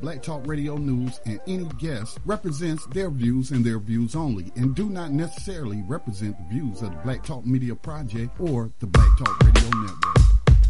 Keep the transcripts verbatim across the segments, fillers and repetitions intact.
Black Talk Radio News and any guest represents their views and their views only and do not necessarily represent the views of the Black Talk Media Project or the Black Talk Radio Network.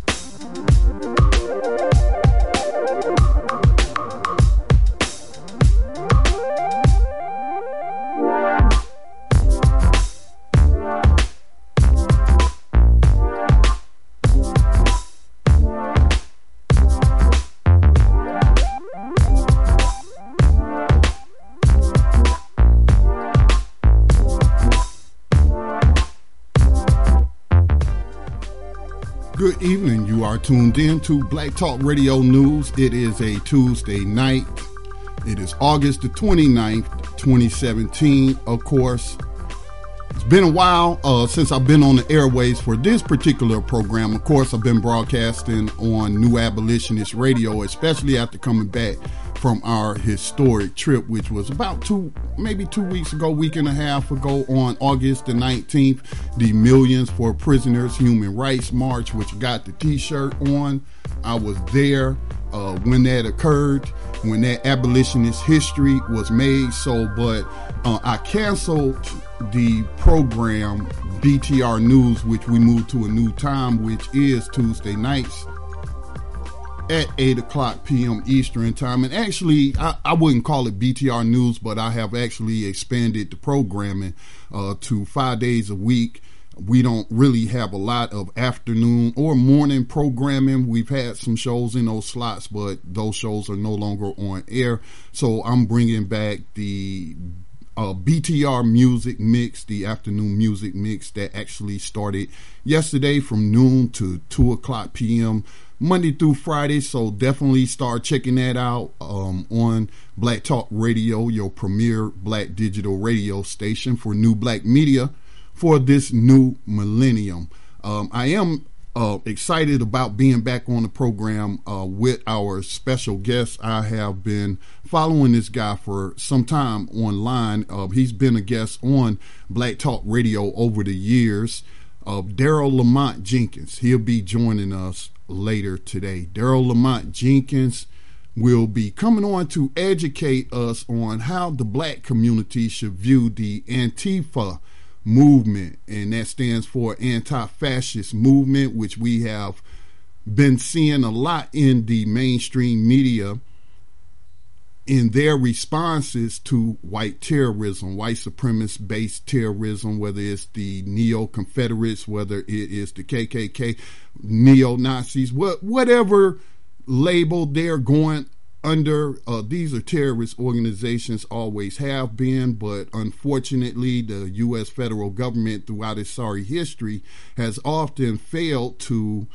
Good evening. You are tuned in to Black Talk Radio News. It is a Tuesday night. It is August the twenty-ninth, twenty seventeen. Of course, it's been a while uh, since I've been on the airways for this particular program. Of course, I've been broadcasting on New Abolitionist Radio, especially after coming back from our historic trip, which was about two, maybe two weeks ago, week and a half ago on August the nineteenth, the Millions for Prisoners Human Rights March, which got the t-shirt on. I was there uh, when that occurred, when that abolitionist history was made. So, but uh, I canceled the program B T R News, which we moved to a new time, which is Tuesday nights at eight o'clock p.m. Eastern time. And actually, I, I wouldn't call it B T R News, but I have actually expanded the programming uh, to five days a week. We don't really have a lot of afternoon or morning programming. We've had some shows in those slots, but those shows are no longer on air. So I'm bringing back the uh, B T R music mix, the afternoon music mix that actually started yesterday from noon to two o'clock p.m. Monday through Friday. So definitely start checking that out um, on Black Talk Radio, your premier black digital radio station for new black media for this new millennium. Um, I am uh, excited about being back on the program uh, with our special guest. I have been following this guy for some time online. Uh, he's been a guest on Black Talk Radio over the years. Uh, Daryl Lamont Jenkins. He'll be joining us later today. Daryl Lamont Jenkins will be coming on to educate us on how the black community should view the Antifa movement, and that stands for anti-fascist movement, which we have been seeing a lot in the mainstream media in their responses to white terrorism, white supremacist based terrorism, whether it's the neo-Confederates, whether it is the K K K, neo-Nazis, what, whatever label they're going under. Uh, these are terrorist organizations, always have been, but unfortunately the U S federal government throughout its sorry history has often failed to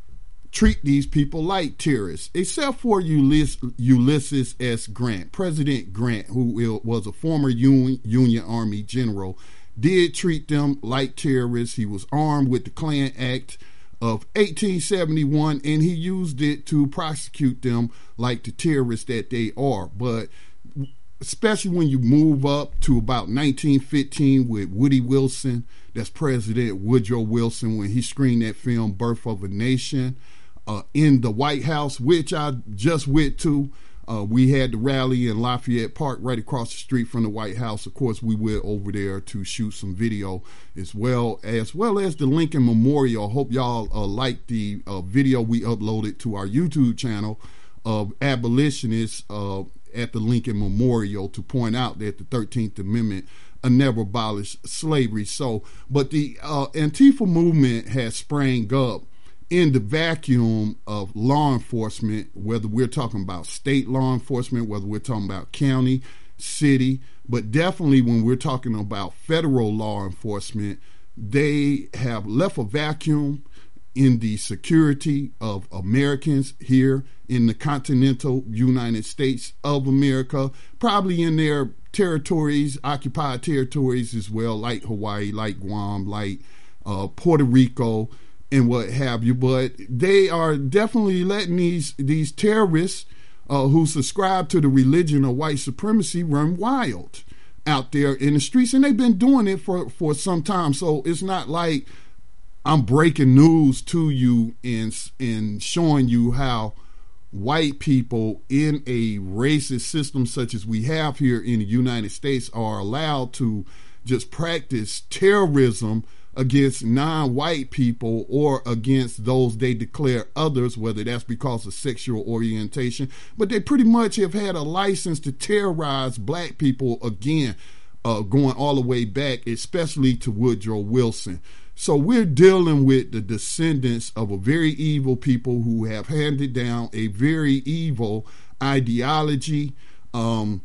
treat these people like terrorists, except for Ulyss- Ulysses S. Grant. President Grant, who was a former Union, Union Army general, did treat them like terrorists. He was armed with the Klan Act of eighteen seventy-one, and he used it to prosecute them like the terrorists that they are. But especially when you move up to about nineteen fifteen with Woody Wilson, that's President Woodrow Wilson, when he screened that film Birth of a Nation uh, in the White House, which I just went to. Uh, we had the rally in Lafayette Park right across the street from the White House. Of course, we went over there to shoot some video as well as well as the Lincoln Memorial. Hope y'all uh, like the uh, video we uploaded to our YouTube channel of abolitionists uh, at the Lincoln Memorial to point out that the thirteenth Amendment uh, never abolished slavery. So, but the uh, Antifa movement has sprang up in the vacuum of law enforcement, whether we're talking about state law enforcement, whether we're talking about county, city, but definitely when we're talking about federal law enforcement, they have left a vacuum in the security of Americans here in the continental United States of America, probably in their territories, occupied territories as well, like Hawaii, like Guam, like uh, Puerto Rico, and what have you. But they are definitely letting these these terrorists uh, who subscribe to the religion of white supremacy run wild out there in the streets, and they've been doing it for, for some time. So it's not like I'm breaking news to you and, and showing you how white people in a racist system such as we have here in the United States are allowed to just practice terrorism against non-white people or against those they declare others, whether that's because of sexual orientation. But they pretty much have had a license to terrorize black people again, uh, going all the way back, especially to Woodrow Wilson. So we're dealing with the descendants of a very evil people who have handed down a very evil ideology, um,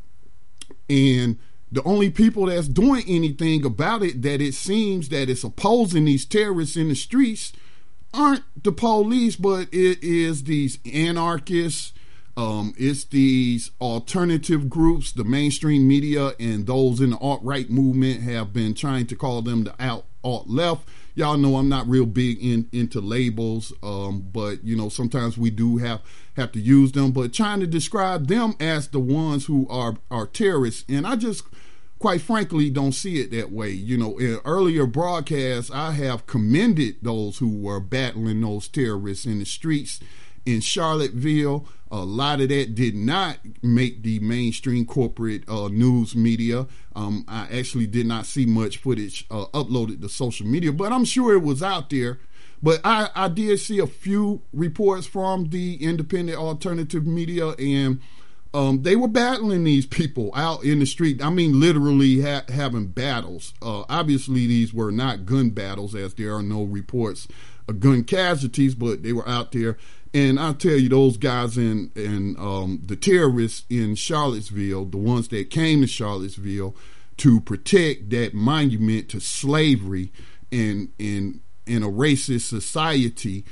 and the only people that's doing anything about it, that it seems that it's opposing these terrorists in the streets, aren't the police, but it is these anarchists, um, it's these alternative groups, the mainstream media, and those in the alt-right movement have been trying to call them the out alt-left. Y'all know I'm not real big in into labels, um, but you know sometimes we do have have to use them. But trying to describe them as the ones who are are terrorists, and I just quite frankly don't see it that way. You know, in earlier broadcasts, I have commended those who were battling those terrorists in the streets in Charlottesville. A lot of that did not make the mainstream corporate uh, news media. Um, I actually did not see much footage uh, uploaded to social media, but I'm sure it was out there. But I, I did see a few reports from the independent alternative media, and um, they were battling these people out in the street. I mean, literally ha- having battles. Uh, obviously, these were not gun battles, as there are no reports of gun casualties, but they were out there. And I'll tell you, those guys in, in um, the terrorists in Charlottesville, the ones that came to Charlottesville to protect that monument to slavery in, in, in a racist society,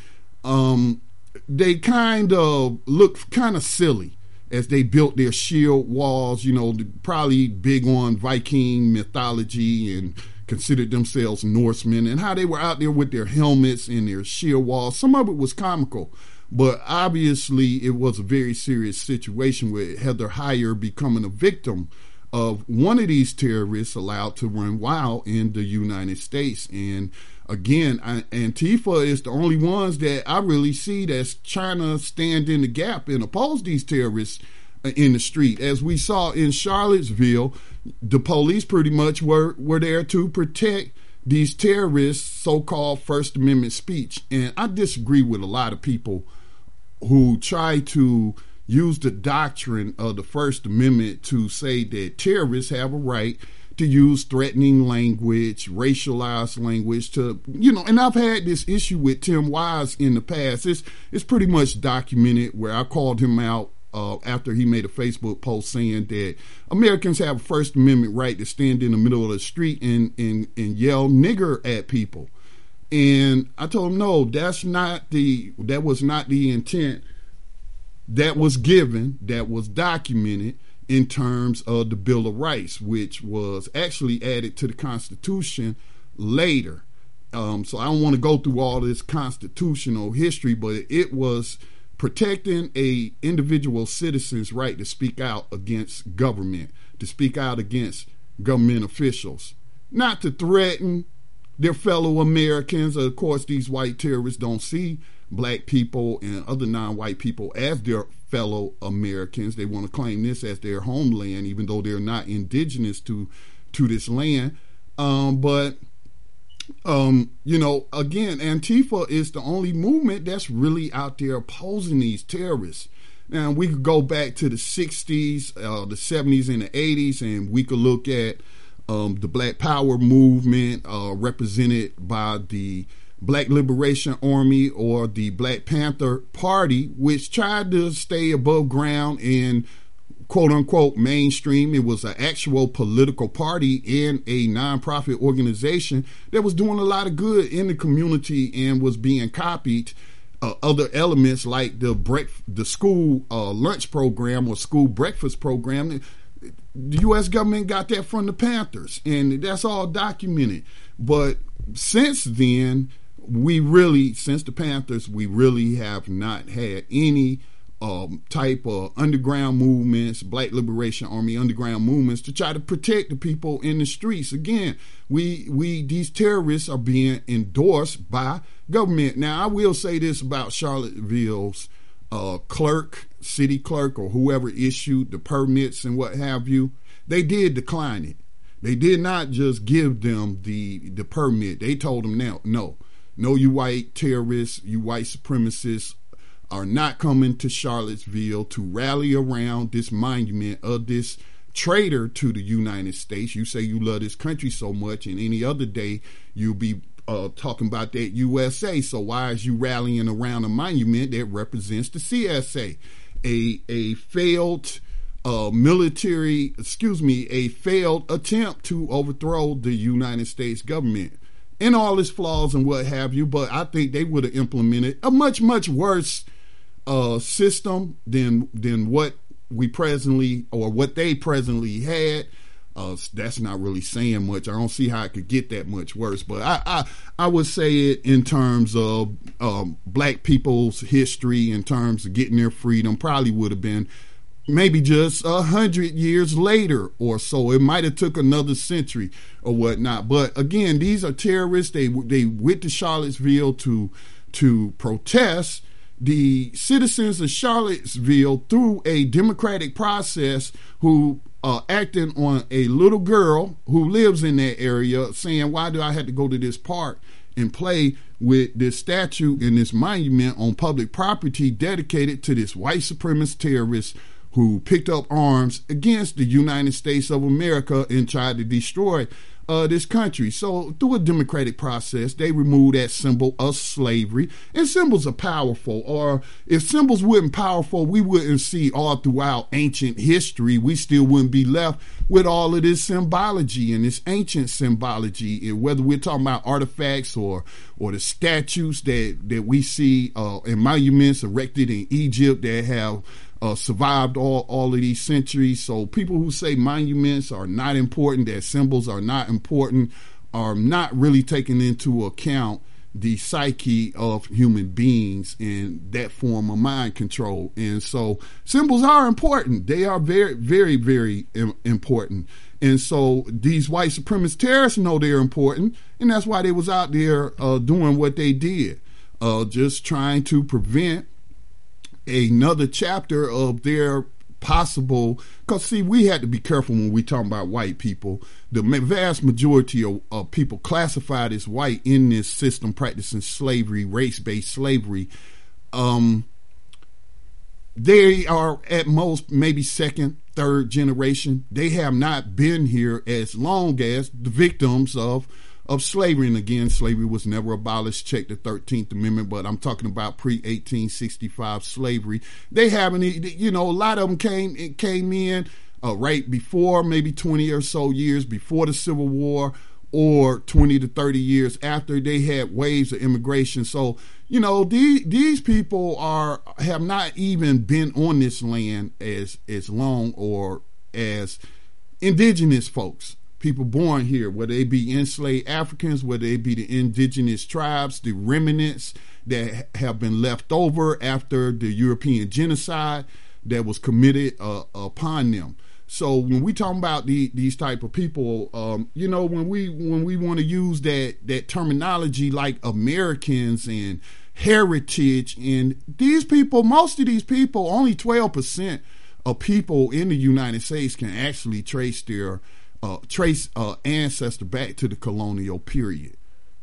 um, they kind of looked kind of silly as they built their shield walls, you know, probably big on Viking mythology and considered themselves Norsemen, and how they were out there with their helmets and their shield walls. Some of it was comical, but obviously it was a very serious situation with Heather Heyer becoming a victim of one of these terrorists allowed to run wild in the United States. And again, I, Antifa is the only ones that I really see that's trying to stand in the gap and oppose these terrorists in the street. As we saw in Charlottesville, the police pretty much were, were there to protect these terrorists' so-called First Amendment speech. And I disagree with a lot of people who try to use the doctrine of the First Amendment to say that terrorists have a right to use threatening language, racialized language to, you know, and I've had this issue with Tim Wise in the past. It's, it's pretty much documented where I called him out uh, after he made a Facebook post saying that Americans have a First Amendment right to stand in the middle of the street and, and, and yell nigger at people. And I told him, no, that's not the, that was not the intent that was given, that was documented in terms of the Bill of Rights, which was actually added to the Constitution later. Um, so I don't want to go through all this constitutional history, but it was protecting a individual citizen's right to speak out against government, to speak out against government officials, not to threaten their fellow Americans. Of course, these white terrorists don't see black people and other non-white people as their fellow Americans. They want to claim this as their homeland, even though they're not indigenous to to this land. Um, but, um, you know, again, Antifa is the only movement that's really out there opposing these terrorists. Now, we could go back to the sixties, uh, the seventies, and the eighties, and we could look at um, the Black Power movement uh, represented by the Black Liberation Army or the Black Panther Party, which tried to stay above ground and quote unquote mainstream. It was an actual political party and a nonprofit organization that was doing a lot of good in the community and was being copied. Uh, other elements like the brec- the school uh, lunch program or school breakfast program, the U S government got that from the Panthers, and that's all documented. But since then, we really, since the Panthers, we really have not had any um, type of underground movements, Black Liberation Army underground movements to try to protect the people in the streets. Again, we we these terrorists are being endorsed by government. Now, I will say this about Charlottesville's uh, clerk city clerk or whoever issued the permits and what have you, they did decline it. They did not just give them the the permit. They told them, now, no, no, you white terrorists, you white supremacists are not coming to Charlottesville to rally around this monument of this traitor to the United States. You say you love this country so much, and any other day you'll be uh, talking about that U S A. So why is you rallying around a monument that represents the C S A, a a failed uh, military, excuse me, a failed attempt to overthrow the United States government and all its flaws and what have you? But I think they would have implemented a much much worse uh, system than than what we presently, or what they presently had. Uh, that's not really saying much. I don't see how it could get that much worse. But I, I, I would say it in terms of um, black people's history, in terms of getting their freedom, probably would have been maybe just a hundred years later or so. It might have took another century or whatnot. But again, these are terrorists. They they went to Charlottesville to to protest. The citizens of Charlottesville, through a democratic process, who uh, acting on a little girl who lives in that area, saying, why do I have to go to this park and play with this statue and this monument on public property dedicated to this white supremacist terrorist who picked up arms against the United States of America and tried to destroy Uh, this country. So through a democratic process, they removed that symbol of slavery. And symbols are powerful. Or if symbols weren't powerful, we wouldn't see all throughout ancient history. We still wouldn't be left with all of this symbology and this ancient symbology. And whether we're talking about artifacts or or the statues that that we see uh, and monuments erected in Egypt that have Uh, survived all, all of these centuries. So people who say monuments are not important, that symbols are not important, are not really taking into account the psyche of human beings and that form of mind control. And so symbols are important. They are very, very, very important. And so these white supremacist terrorists know they're important, and that's why they was out there uh, doing what they did, uh, just trying to prevent another chapter of their possible, because see, we had to be careful when we talk about white people. The vast majority of, of people classified as white in this system practicing slavery, race-based slavery, um, they are at most maybe second, third generation. They have not been here as long as the victims of of slavery. And again, slavery was never abolished. Check the thirteenth Amendment, but I'm talking about pre eighteen sixty-five slavery. They haven't, you know, a lot of them came, came in uh, right before, maybe twenty or so years before the Civil War, or twenty to thirty years after. They had waves of immigration. So, you know, these, these people are, have not even been on this land as, as long, or as indigenous folks. People born here, whether they be enslaved Africans, whether they be the indigenous tribes, the remnants that have been left over after the European genocide that was committed uh, upon them. So when we talk about the, these type of people, um, you know, when we when we want to use that that terminology like Americans and heritage, and these people, most of these people, only twelve percent of people in the United States can actually trace their Uh, trace uh, ancestor back to the colonial period.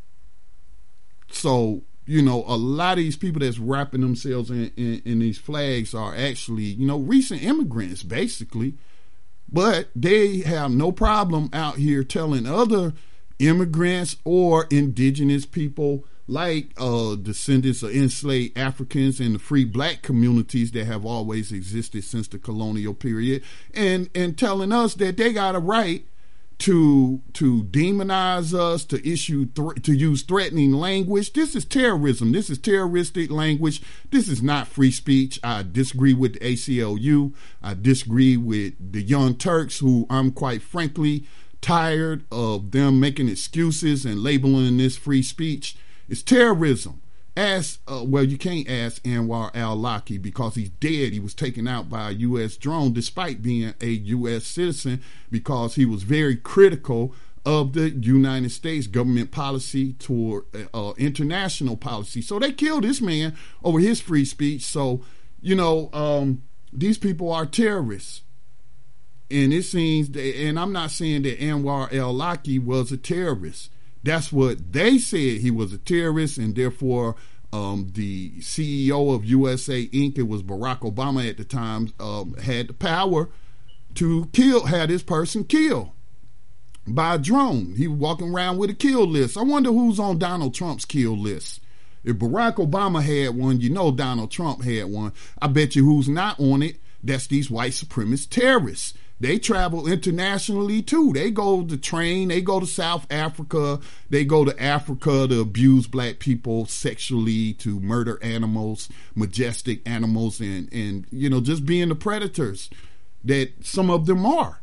So, you know, a lot of these people that's wrapping themselves in, in, in these flags are actually, you know, recent immigrants, basically. But they have no problem out here telling other immigrants or indigenous people, like uh, descendants of enslaved Africans and the free black communities that have always existed since the colonial period, and and telling us that they got a right to to demonize us, to issue th- to use threatening language. This is terrorism. This is terroristic language. This is not free speech. I disagree with the A C L U. I disagree with the Young Turks, who I'm quite frankly tired of them making excuses and labeling this free speech. It's terrorism. Ask, uh, well, you can't ask Anwar al-Awlaki because he's dead. He was taken out by a U S drone despite being a U S citizen, because he was very critical of the United States government policy toward uh, international policy. So they killed this man over his free speech. So, you know, um, these people are terrorists. And it seems that, and I'm not saying that Anwar el-Awlaki was a terrorist. That's what they said, he was a terrorist, and therefore um, the C E O of U S A Incorporated, it was Barack Obama at the time, um, had the power to kill, had this person killed by a drone. He was walking around with a kill list. I wonder who's on Donald Trump's kill list. If Barack Obama had one, you know Donald Trump had one. I bet you who's not on it, that's these white supremacist terrorists. They travel internationally too. They go to train, they go to South Africa, they go to Africa to abuse black people sexually, to murder animals, majestic animals, and, and you know, just being the predators that some of them are.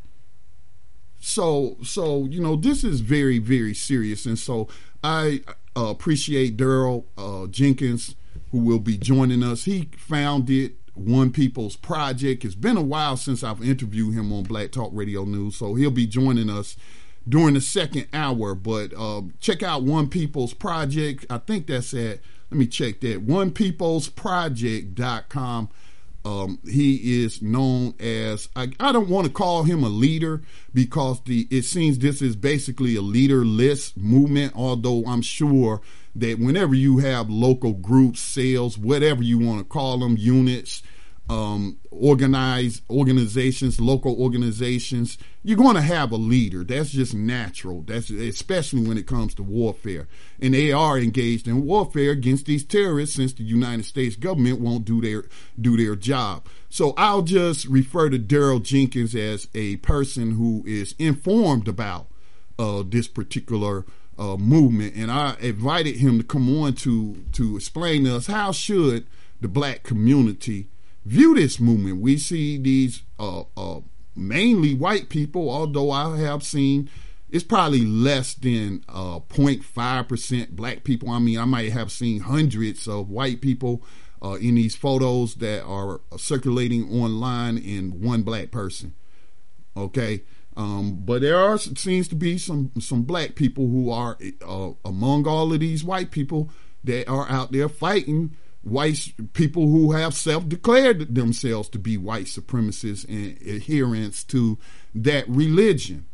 So, so you know, this is very, very serious. And so I uh, appreciate Daryl uh, Jenkins, who will be joining us. He founded One People's Project. It's been a while since I've interviewed him on Black Talk Radio News, so he'll be joining us during the second hour. But uh, check out One People's Project. I think that's at, let me check that, one peoples project dot com. Um, he is known as, I, I don't want to call him a leader, because the it seems this is basically a leaderless movement, although I'm sure that whenever you have local groups, sales, whatever you want to call them, units, um, organized organizations, local organizations, you're going to have a leader. That's just natural. That's especially when it comes to warfare. And they are engaged in warfare against these terrorists, since the United States government won't do their do their job. So I'll just refer to Daryl Jenkins as a person who is informed about uh, this particular Uh, movement, and I invited him to come on to to explain to us how should the black community view this movement. We see these uh, uh, mainly white people, although I have seen it's probably less than uh, zero point five percent black people. I mean, I might have seen hundreds of white people uh, in these photos that are circulating online, in one black person. Okay. Um, but there are seems to be some some black people who are uh, among all of these white people that are out there fighting white people who have self-declared themselves to be white supremacists and adherents to that religion.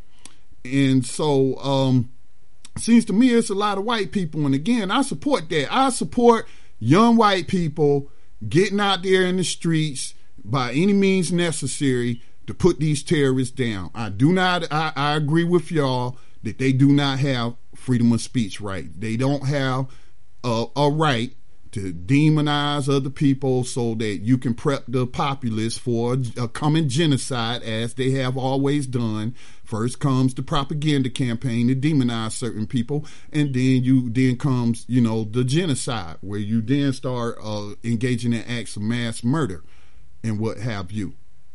And so um, it seems to me it's a lot of white people. And again, I support that. I support young white people getting out there in the streets by any means necessary to put these terrorists down. I do not, I, I agree with y'all that they do not have freedom of speech right. They don't have a, a right to demonize other people so that you can prep the populace for a, a coming genocide, as they have always done. First comes the propaganda campaign to demonize certain people, and then you then comes, you know, the genocide, where you then start uh, engaging in acts of mass murder and what have you.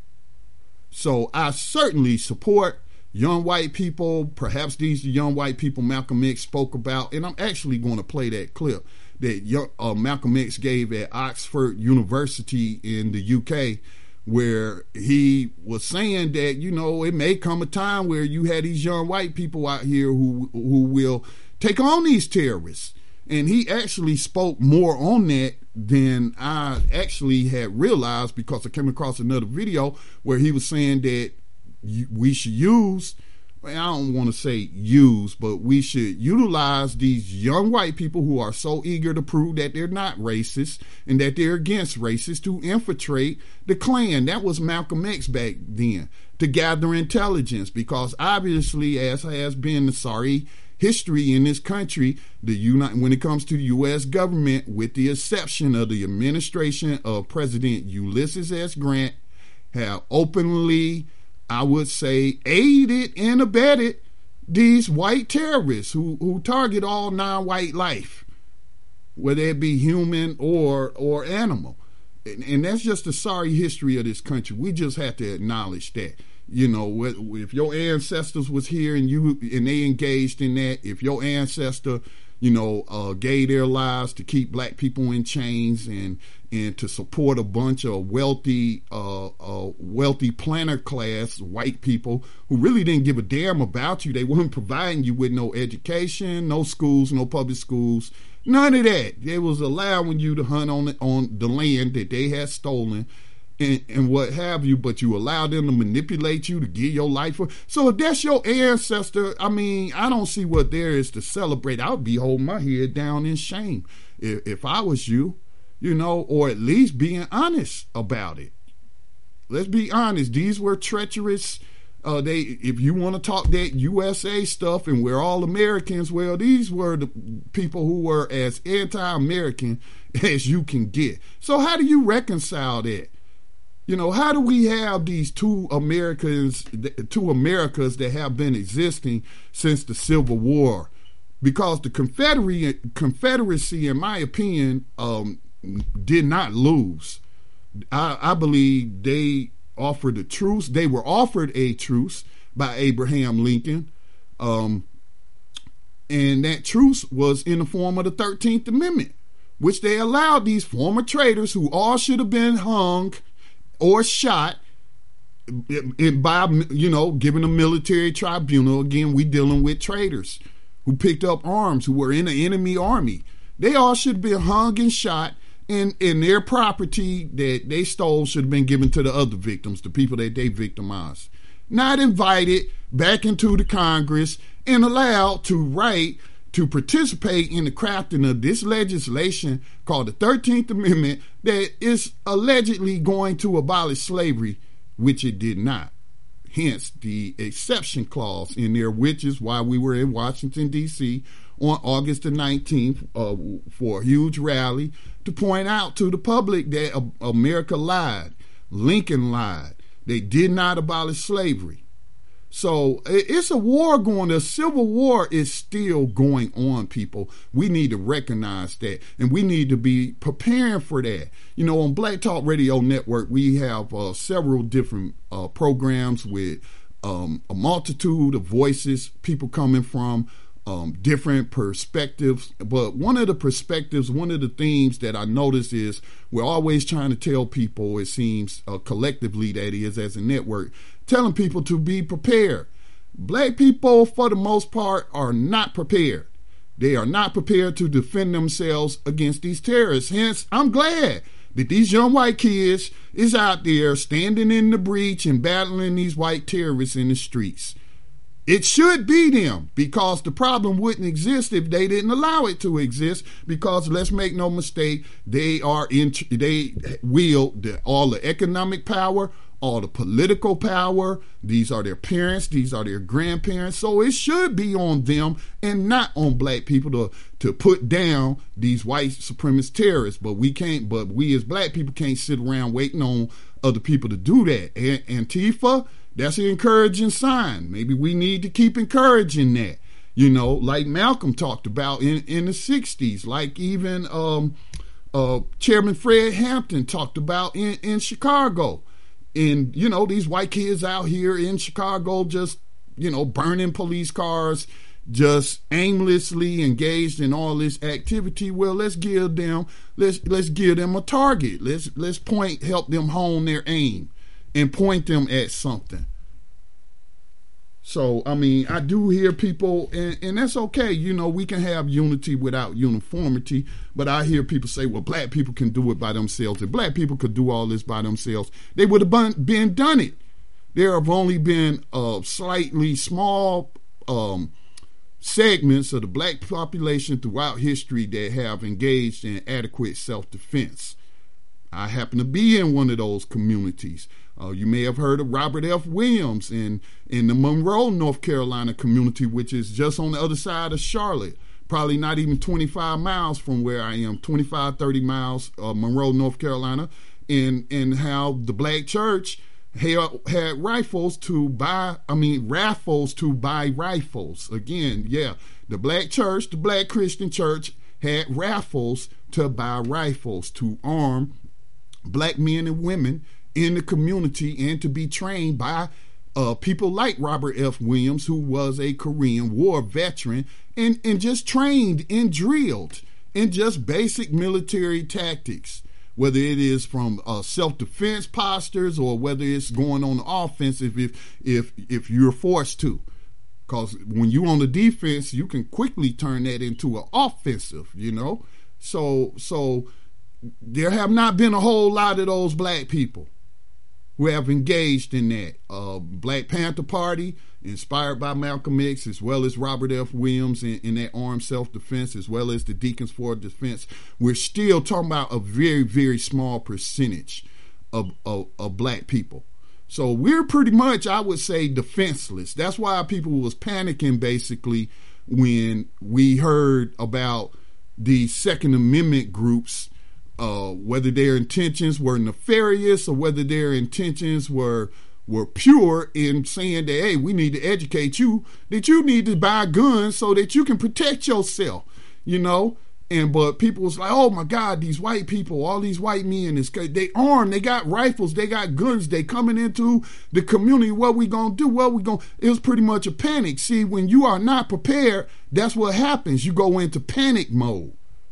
So I certainly support young white people. Perhaps these are young white people Malcolm X spoke about, and I'm actually going to play that clip that young, uh, Malcolm X gave at Oxford University in the U K, where he was saying that, you know, it may come a time where you had these young white people out here who who will take on these terrorists. And he actually spoke more on that than I actually had realized, because I came across another video where he was saying that we should use, I don't want to say use, but we should utilize these young white people who are so eager to prove that they're not racist and that they're against racists to infiltrate the Klan. That was Malcolm X back then, to gather intelligence, because obviously, as has been the sorry history in this country, the United, when it comes to the U S government, with the exception of the administration of President Ulysses S. Grant, have openly, I would say, aided and abetted these white terrorists who, who target all non-white life, whether it be human or or animal. And, and that's just the sorry history of this country. We just have to acknowledge that. You know, if your ancestors was here and you and they engaged in that, if your ancestor, you know, uh, gave their lives to keep black people in chains and and to support a bunch of wealthy, uh, uh, wealthy planter class white people who really didn't give a damn about you. They weren't providing you with no education, no schools, no public schools, None of that. They was allowing you to hunt on the, on the land that they had stolen and, and what have you, but you allowed them to manipulate you to give your life for. So if that's your ancestor, I mean, I don't see what there is to celebrate. I would be holding my head down in shame if, if I was you, you know, or at least being honest about it. Let's be honest. These were treacherous. Uh, they, if you want to talk that U S A stuff and we're all Americans, well, these were the people who were as anti-American as you can get. So how do you reconcile that? You know, how do we have these two Americans, two Americas that have been existing since the Civil War? Because the Confederacy, Confederacy, in my opinion, um, did not lose. I, I believe they offered a truce. They were offered a truce by Abraham Lincoln. Um, and that truce was in the form of the thirteenth Amendment, which they allowed these former traitors who all should have been hung or shot by, you know, given a military tribunal. Again, we dealing with traitors who picked up arms, who were in the enemy army. They all should have been hung and shot. And, and their property that they stole should have been given to the other victims, the people that they victimized. Not invited back into the Congress and allowed to write, to participate in the crafting of this legislation called the thirteenth Amendment that is allegedly going to abolish slavery, which it did not. Hence the exception clause in there, which is why we were in Washington, D C on August the nineteenth uh, for a huge rally to point out to the public that uh, America lied. Lincoln lied. They did not abolish slavery. So it's a war going, the Civil War is still going on, people. We need to recognize that, and we need to be preparing for that. You know, on Black Talk Radio Network, we have uh, several different uh, programs with um, a multitude of voices, people coming from um, different perspectives. But one of the perspectives, one of the themes that I notice is we're always trying to tell people, it seems uh, collectively that is as a network, telling people to be prepared. Black people, for the most part, are not prepared. They are not prepared to defend themselves against these terrorists. Hence, I'm glad that these young white kids is out there standing in the breach and battling these white terrorists in the streets. It should be them, because the problem wouldn't exist if they didn't allow it to exist. Because let's make no mistake, they are in, they wield the, all the economic power, all the political power. These are their parents, these are their grandparents. So it should be on them and not on black people to, to put down these white supremacist terrorists. But we can't, but we as black people can't sit around waiting on other people to do that. And Antifa, that's an encouraging sign. Maybe we need to keep encouraging that. You know, like Malcolm talked about in, in the sixties, like even um, uh, Chairman Fred Hampton talked about in, in Chicago. And, you know, these white kids out here in Chicago just, you know, burning police cars, just aimlessly engaged in all this activity. Well, let's give them, let's let's give them a target. Let's let's point, help them hone their aim and point them at something. So, I mean, I do hear people, and, and that's okay. You know, we can have unity without uniformity, but I hear people say, well, black people can do it by themselves. If black people could do all this by themselves, they would have been, been done it. There have only been uh, slightly small um, segments of the black population throughout history that have engaged in adequate self-defense. I happen to be in one of those communities. Uh, you may have heard of Robert F. Williams in, in the Monroe, North Carolina community, which is just on the other side of Charlotte, probably not even twenty-five miles from where I am, twenty-five, thirty miles, uh, Monroe, North Carolina, and, and how the black church had, had rifles to buy, I mean, raffles to buy rifles. Again, yeah, the black church, the black Christian church had raffles to buy rifles to arm black men and women in the community and to be trained by uh, people like Robert F. Williams, who was a Korean War veteran and, and just trained and drilled in just basic military tactics, whether it is from uh, self-defense postures or whether it's going on the offensive if, if, if you're forced to. Because when you on the defense, you can quickly turn that into an offensive, you know. So, so there have not been a whole lot of those black people who have engaged in that. Uh, Black Panther Party, inspired by Malcolm X, as well as Robert F. Williams in, in that armed self-defense, as well as the Deacons for Defense. We're still talking about a very, very small percentage of, of, of black people. So we're pretty much, I would say, defenseless. That's why people was panicking, basically, when we heard about the Second Amendment groups, uh, whether their intentions were nefarious or whether their intentions were were pure in saying that, hey, we need to educate you, that you need to buy guns so that you can protect yourself, you know. And but people was like, oh my God, these white people, all these white men, is they armed, they got rifles, they got guns, they coming into the community. What we gonna do? What we gonna? It was pretty much a panic. See, when you are not prepared, that's what happens. You go into panic mode.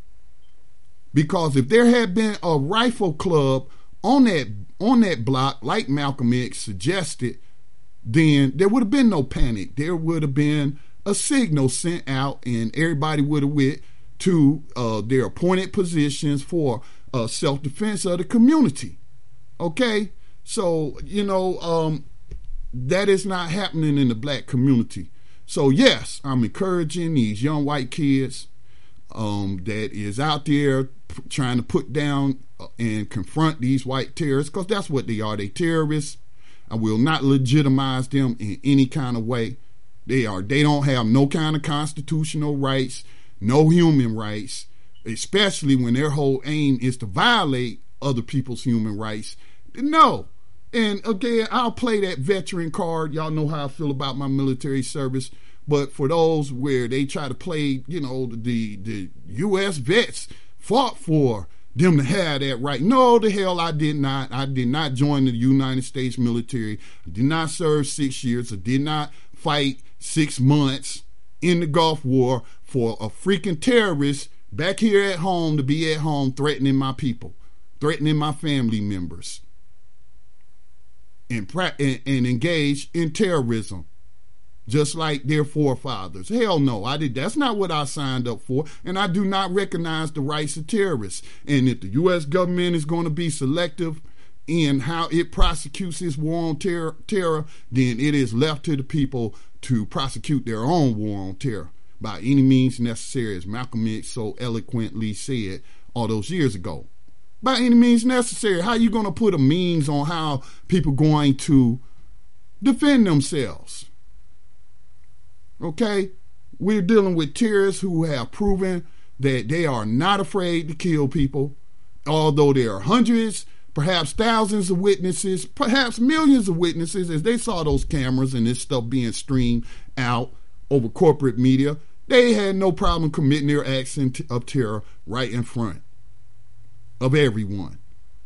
Because if there had been a rifle club on that on that block, like Malcolm X suggested, then there would have been no panic. There would have been a signal sent out, and everybody would have went to uh, their appointed positions for uh, self-defense of the community. Okay? So, you know, um, that is not happening in the black community. So, yes, I'm encouraging these young white kids um, that is out there p- trying to put down uh, and confront these white terrorists, because that's what they are. They terrorists. I will not legitimize them in any kind of way. They are. They don't have no kind of constitutional rights, no human rights, especially when their whole aim is to violate other people's human rights. No. And again, I'll play that veteran card. Y'all know how I feel about my military service. But for those where they try to play, you know, the, the U S vets fought for them to have that right. No, the hell I did not. I did not join the United States military. I did not serve six years. I did not fight six months in the Gulf War for a freaking terrorist back here at home to be at home threatening my people, threatening my family members, and, and, and engage in terrorism, just like their forefathers. Hell no, I did. That's not what I signed up for, and I do not recognize the rights of terrorists. And if the U S government is going to be selective in how it prosecutes its war on terror, terror, then it is left to the people to prosecute their own war on terror by any means necessary, as Malcolm X so eloquently said all those years ago. By any means necessary. How you going to put a means on how people going to defend themselves? Okay? We're dealing with terrorists who have proven that they are not afraid to kill people, although there are hundreds, perhaps thousands of witnesses, perhaps millions of witnesses, as they saw those cameras and this stuff being streamed out over corporate media. They had no problem committing their acts of terror right in front of everyone.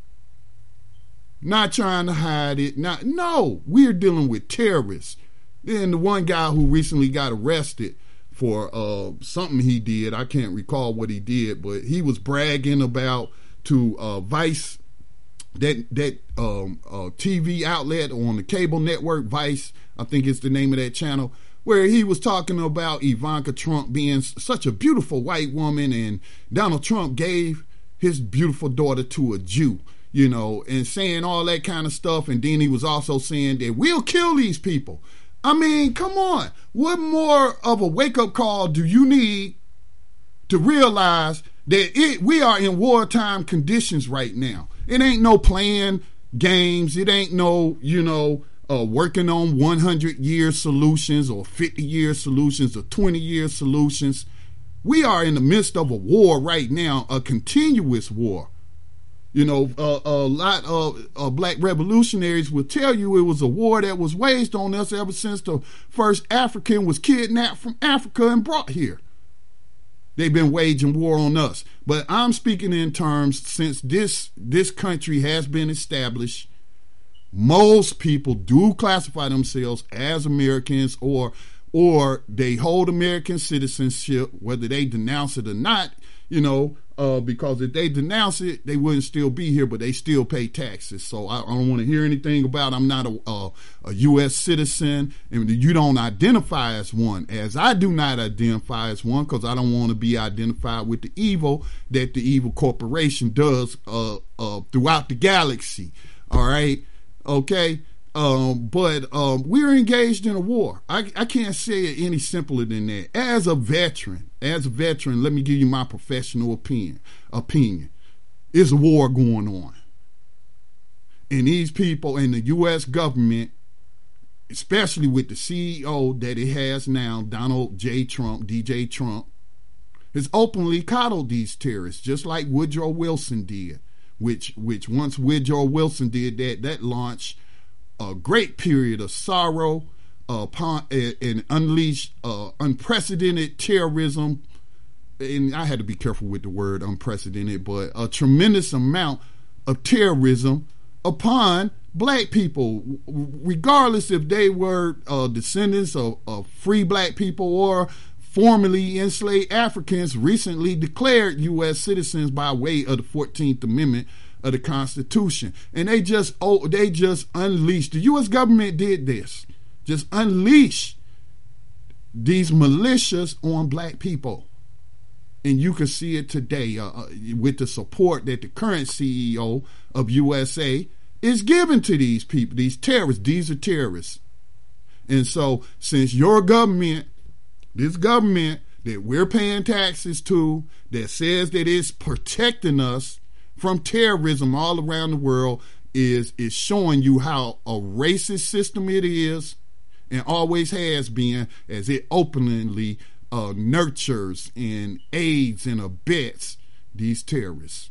Not trying to hide it. Not, no, we're dealing with terrorists. Then the one guy who recently got arrested for uh, something he did, I can't recall what he did, but he was bragging about to uh, Vice, that that um, uh, T V outlet on the cable network, Vice, I think it's the name of that channel, where he was talking about Ivanka Trump being such a beautiful white woman, and Donald Trump gave his beautiful daughter to a Jew, you know, and saying all that kind of stuff. And then he was also saying that we'll kill these people. I mean, come on. What more of a wake-up call do you need to realize that it, we are in wartime conditions right now? It ain't no playing games. It ain't no, you know, uh, working on one hundred year solutions or fifty year solutions or twenty year solutions. We are in the midst of a war right now, a continuous war. You know, uh, a lot of uh, black revolutionaries will tell you it was a war that was waged on us ever since the first African was kidnapped from Africa and brought here. They've been waging war on us. But I'm speaking in terms, since this this country has been established, most people do classify themselves as Americans, or or they hold American citizenship, whether they denounce it or not. You know, Uh, because if they denounce it, they wouldn't still be here, but they still pay taxes. So I, I don't want to hear anything about I'm not a, a, a U S citizen, and you don't identify as one, as I do not identify as one, because I don't want to be identified with the evil that the evil corporation does uh, uh, throughout the galaxy. All right? Okay? Um, but um, we're engaged in a war. I, I can't say it any simpler than that. As a veteran, as a veteran, let me give you my professional opinion. Opinion. There's a war going on. And these people in the U S government, especially with the C E O that it has now, Donald J. Trump, D J Trump, has openly coddled these terrorists, just like Woodrow Wilson did, which, which once Woodrow Wilson did that, that launched a great period of sorrow uh, upon, and, and unleashed uh, unprecedented terrorism. And I had to be careful with the word unprecedented, but a tremendous amount of terrorism upon black people, regardless if they were uh, descendants of, of free black people or formerly enslaved Africans recently declared U S citizens by way of the fourteenth Amendment of the Constitution. And they just oh they just unleashed, the U S government did this, just unleash these militias on black people. And you can see it today uh, with the support that the current C E O of U S A is giving to these people, these terrorists. These are terrorists. And so since your government, this government that we're paying taxes to, that says that it's protecting us from terrorism all around the world, is is showing you how a racist system it is and always has been, as it openly uh, nurtures and aids and abets these terrorists.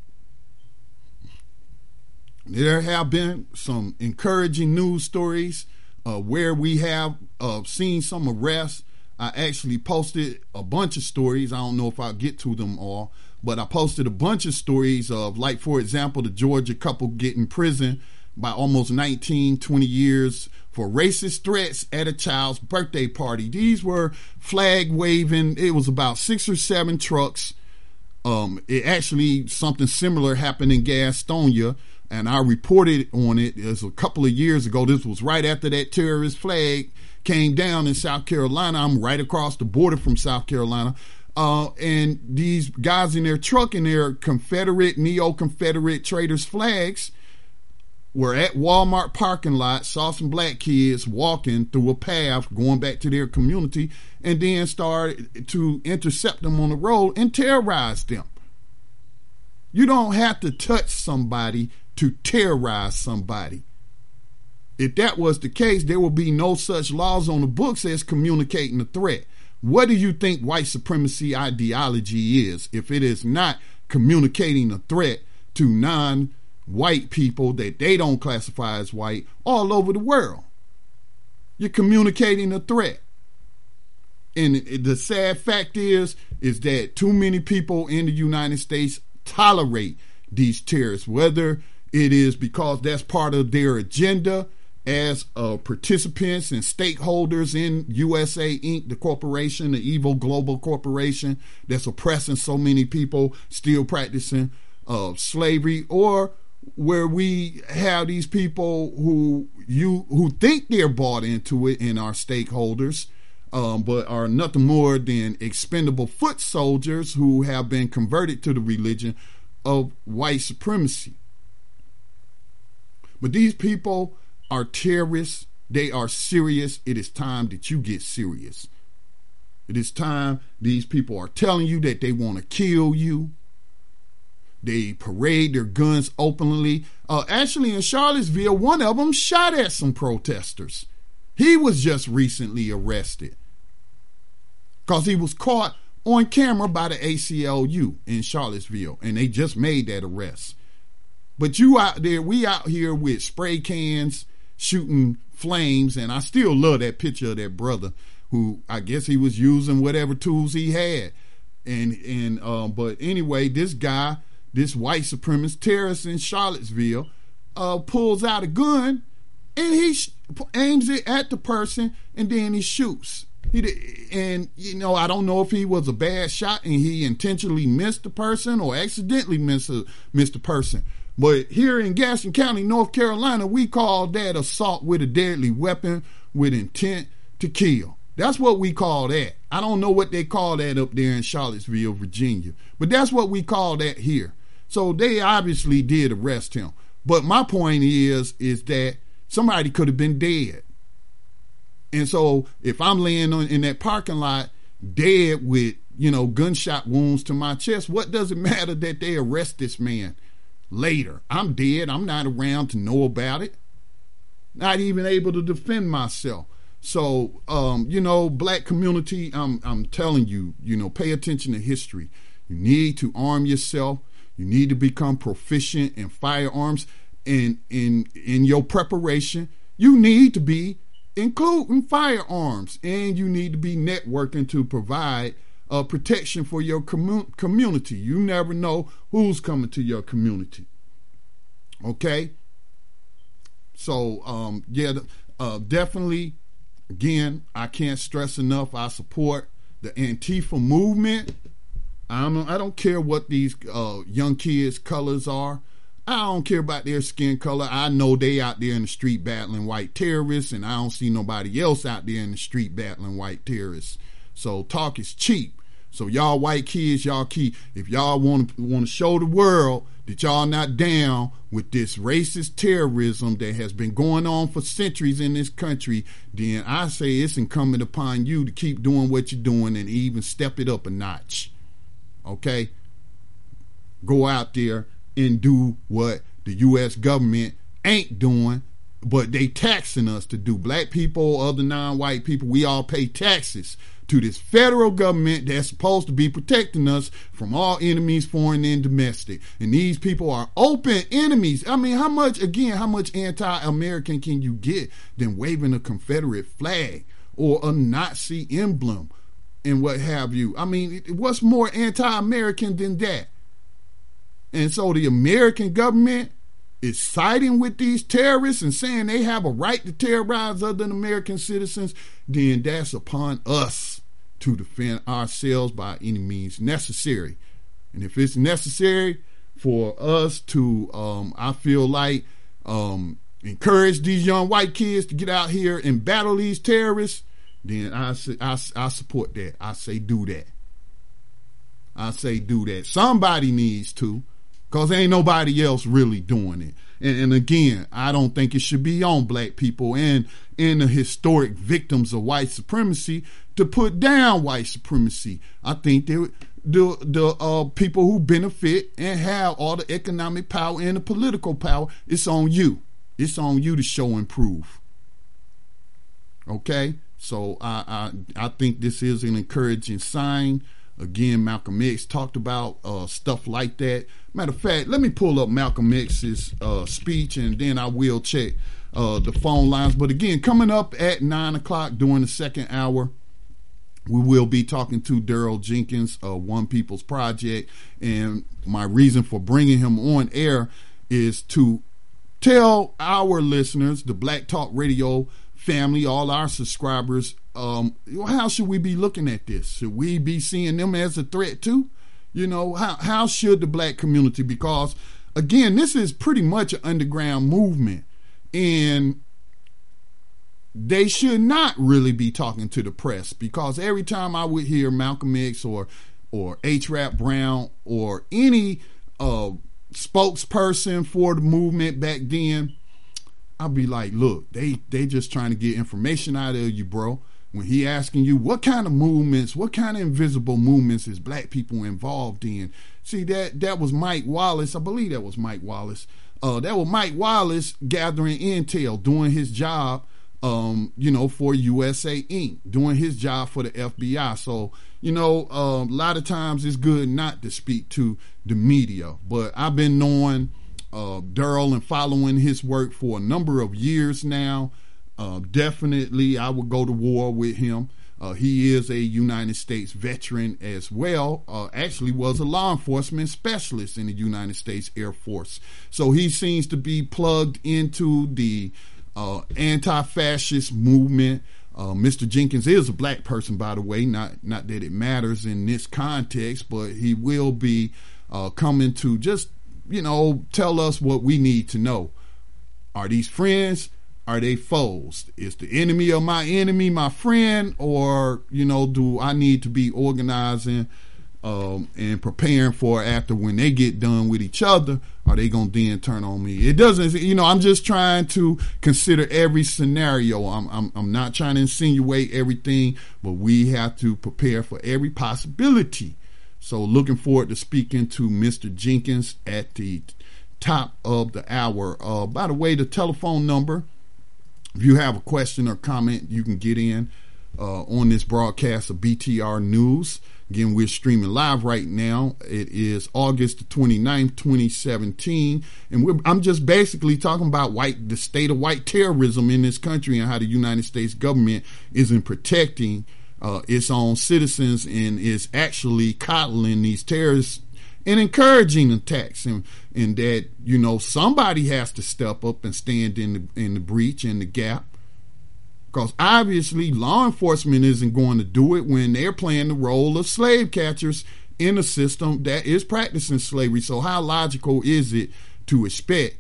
There have been some encouraging news stories uh, where we have uh, seen some arrests. I actually posted a bunch of stories. I don't know if I'll get to them all, but I posted a bunch of stories of, like, for example, the Georgia couple get in prison by almost nineteen, twenty years for racist threats at a child's birthday party. These were flag waving. It was about six or seven trucks. Um, it actually, something similar happened in Gastonia, and I reported on it. It was a couple of years ago. This was right after that terrorist flag came down in South Carolina. I'm right across the border from South Carolina. Uh, and these guys in their truck in their Confederate, neo-Confederate traitors flags were at Walmart parking lot, saw some black kids walking through a path going back to their community, and then started to intercept them on the road and terrorize them. You don't have to touch somebody to terrorize somebody. If that was the case, there would be no such laws on the books as communicating a threat. What do you think white supremacy ideology is if it is not communicating a threat to non-white people that they don't classify as white all over the world? You're communicating a threat. And the sad fact is, is that too many people in the United States tolerate these terrorists, whether it is because that's part of their agenda as uh, participants and stakeholders in U S A Incorporated, the corporation, the evil global corporation that's oppressing so many people, still practicing uh, slavery, or where we have these people who you who think they're bought into it and are stakeholders, um, but are nothing more than expendable foot soldiers who have been converted to the religion of white supremacy. But these people are terrorists. They are serious. It is time that you get serious. It is time. These people are telling you that they want to kill you. They parade their guns openly. Uh, actually, in Charlottesville, one of them shot at some protesters. He was just recently arrested because he was caught on camera by the A C L U in Charlottesville, and they just made that arrest. But you out there, we out here with spray cans, shooting flames, and I still love that picture of that brother who I guess he was using whatever tools he had. And and um, but anyway, this guy, this white supremacist terrorist in Charlottesville, uh, pulls out a gun and he sh- aims it at the person, and then he shoots. He did, and you know, I don't know if he was a bad shot and he intentionally missed the person or accidentally missed a, missed the person. But here in Gaston County, North Carolina, we call that assault with a deadly weapon with intent to kill. That's what we call that. I don't know what they call that up there in Charlottesville, Virginia, but that's what we call that here. So they obviously did arrest him. But my point is, is that somebody could have been dead. And so if I'm laying on, in that parking lot dead with, you know, gunshot wounds to my chest, what does it matter that they arrest this man later? I'm dead. I'm not around to know about it. Not even able to defend myself. So, um, you know, black community, I'm, I'm telling you, you know, pay attention to history. You need to arm yourself. You need to become proficient in firearms. And in, in your preparation, you need to be including firearms, and you need to be networking to provide uh, protection for your commu- community. You never know who's coming to your community. Okay? So, um, yeah, uh, definitely, again, I can't stress enough, I support the Antifa movement. I'm, I don't care what these uh, young kids' colors are. I don't care about their skin color. I know they out there in the street battling white terrorists, and I don't see nobody else out there in the street battling white terrorists. So talk is cheap. So y'all white kids, y'all keep, if y'all want to want to show the world that y'all not down with this racist terrorism that has been going on for centuries in this country, then I say it's incumbent upon you to keep doing what you're doing and even step it up a notch. Okay? Go out there and do what the U S government ain't doing, but they taxing us to do. Black people, other non-white people, we all pay taxes to this federal government that's supposed to be protecting us from all enemies, foreign and domestic. And these people are open enemies. I mean, how much, again, how much anti-American can you get than waving a Confederate flag or a Nazi emblem and what have you? I mean, what's more anti-American than that? And so the American government is siding with these terrorists and saying they have a right to terrorize other American citizens, then that's upon us to defend ourselves by any means necessary. And if it's necessary for us to, um, I feel like, um, encourage these young white kids to get out here and battle these terrorists, then I, I, I support that. I say do that. I say do that. Somebody needs to. Because ain't nobody else really doing it. And, and again, I don't think it should be on black people and, and the historic victims of white supremacy to put down white supremacy. I think they, the the uh, people who benefit and have all the economic power and the political power, it's on you. It's on you to show and prove. Okay? So I, I, I think this is an encouraging sign. Again, Malcolm X talked about uh, stuff like that. Matter of fact, let me pull up Malcolm X's uh, speech, and then I will check uh, the phone lines. But again, coming up at nine o'clock during the second hour, we will be talking to Daryl Jenkins of One People's Project. And my reason for bringing him on air is to tell our listeners, the Black Talk Radio family, all our subscribers, um, how should we be looking at this? Should we be seeing them as a threat too? You know, how, how should the black community, because again, this is pretty much an underground movement, and they should not really be talking to the press, because every time I would hear Malcolm X or, or H. Rap Brown or any, uh, spokesperson for the movement back then, I'll be like, look, they they just trying to get information out of you, bro. When he asking you what kind of movements, what kind of invisible movements is black people involved in? See, that that was Mike Wallace. I believe that was Mike Wallace. Uh, that was Mike Wallace gathering intel, doing his job, um, you know, for U S A Incorporated, doing his job for the F B I. So, you know, uh, a lot of times it's good not to speak to the media. But I've been knowing Uh, Daryl and following his work for a number of years now. Uh, definitely, I would go to war with him. Uh, he is a United States veteran as well. Uh, actually was a law enforcement specialist in the United States Air Force. So he seems to be plugged into the uh, anti-fascist movement. Uh, Mister Jenkins is a black person, by the way, not not that it matters in this context, but he will be uh, coming to just, you know, tell us what we need to know. Are these friends? Are they foes? Is the enemy of my enemy my friend? Or, you know, do I need to be organizing um, and preparing for after when they get done with each other? Are they going to then turn on me? It doesn't, you know, I'm just trying to consider every scenario. I'm, I'm, I'm not trying to insinuate everything, but we have to prepare for every possibility. So looking forward to speaking to Mister Jenkins at the top of the hour. Uh, by the way, the telephone number, if you have a question or comment, you can get in uh, on this broadcast of B T R News. Again, we're streaming live right now. It is August the twenty-ninth, twenty seventeen. And we're, I'm just basically talking about white, the state of white terrorism in this country and how the United States government isn't protecting uh, its own citizens and is actually coddling these terrorists and encouraging attacks. And, and that, you know, somebody has to step up and stand in the, in the breach and the gap. Because obviously law enforcement isn't going to do it when they're playing the role of slave catchers in a system that is practicing slavery. So how logical is it to expect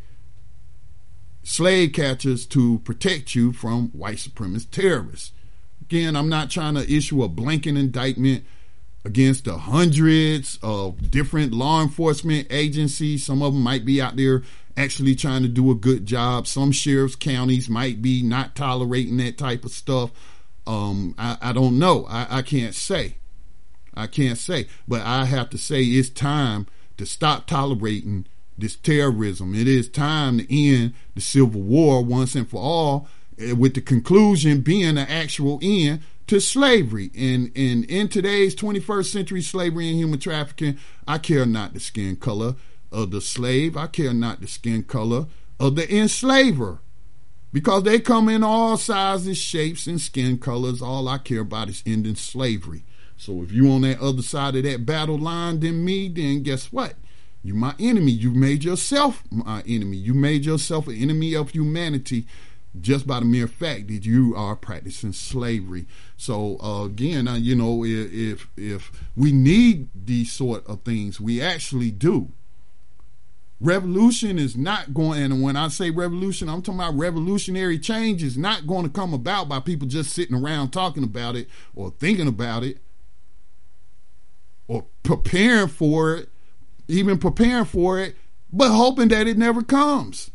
slave catchers to protect you from white supremacist terrorists? Again, I'm not trying to issue a blanket indictment against the hundreds of different law enforcement agencies. Some of them might be out there actually trying to do a good job. Some sheriffs, counties might be not tolerating that type of stuff. Um, I, I don't know. I, I can't say. I can't say. But I have to say it's time to stop tolerating this terrorism. It is time to end the Civil War once and for all, with the conclusion being an actual end to slavery. And, and in today's twenty-first century slavery and human trafficking, I care not the skin color of the slave. I care not the skin color of the enslaver, because they come in all sizes, shapes, and skin colors. All I care about is ending slavery. So if you on that other side of that battle line than me, then guess what? You my enemy. You made yourself my enemy. You made yourself an enemy of humanity just by the mere fact that you are practicing slavery. So uh, again, uh, you know, if if we need these sort of things, we actually do. Revolution is not going, and when I say revolution, I'm talking about revolutionary change is not going to come about by people just sitting around talking about it or thinking about it or preparing for it, even preparing for it, but hoping that it never comes.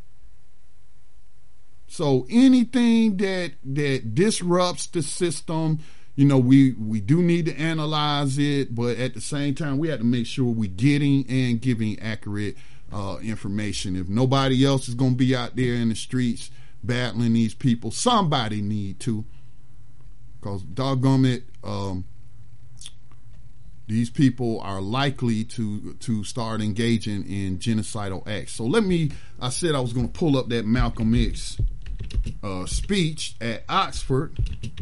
So anything that that disrupts the system, you know, we, we do need to analyze it, but at the same time, we have to make sure we're getting and giving accurate uh, information. If nobody else is going to be out there in the streets battling these people, somebody need to, because doggone it, um, these people are likely to to start engaging in genocidal acts. So let me, I said I was going to pull up that Malcolm X uh, speech at Oxford.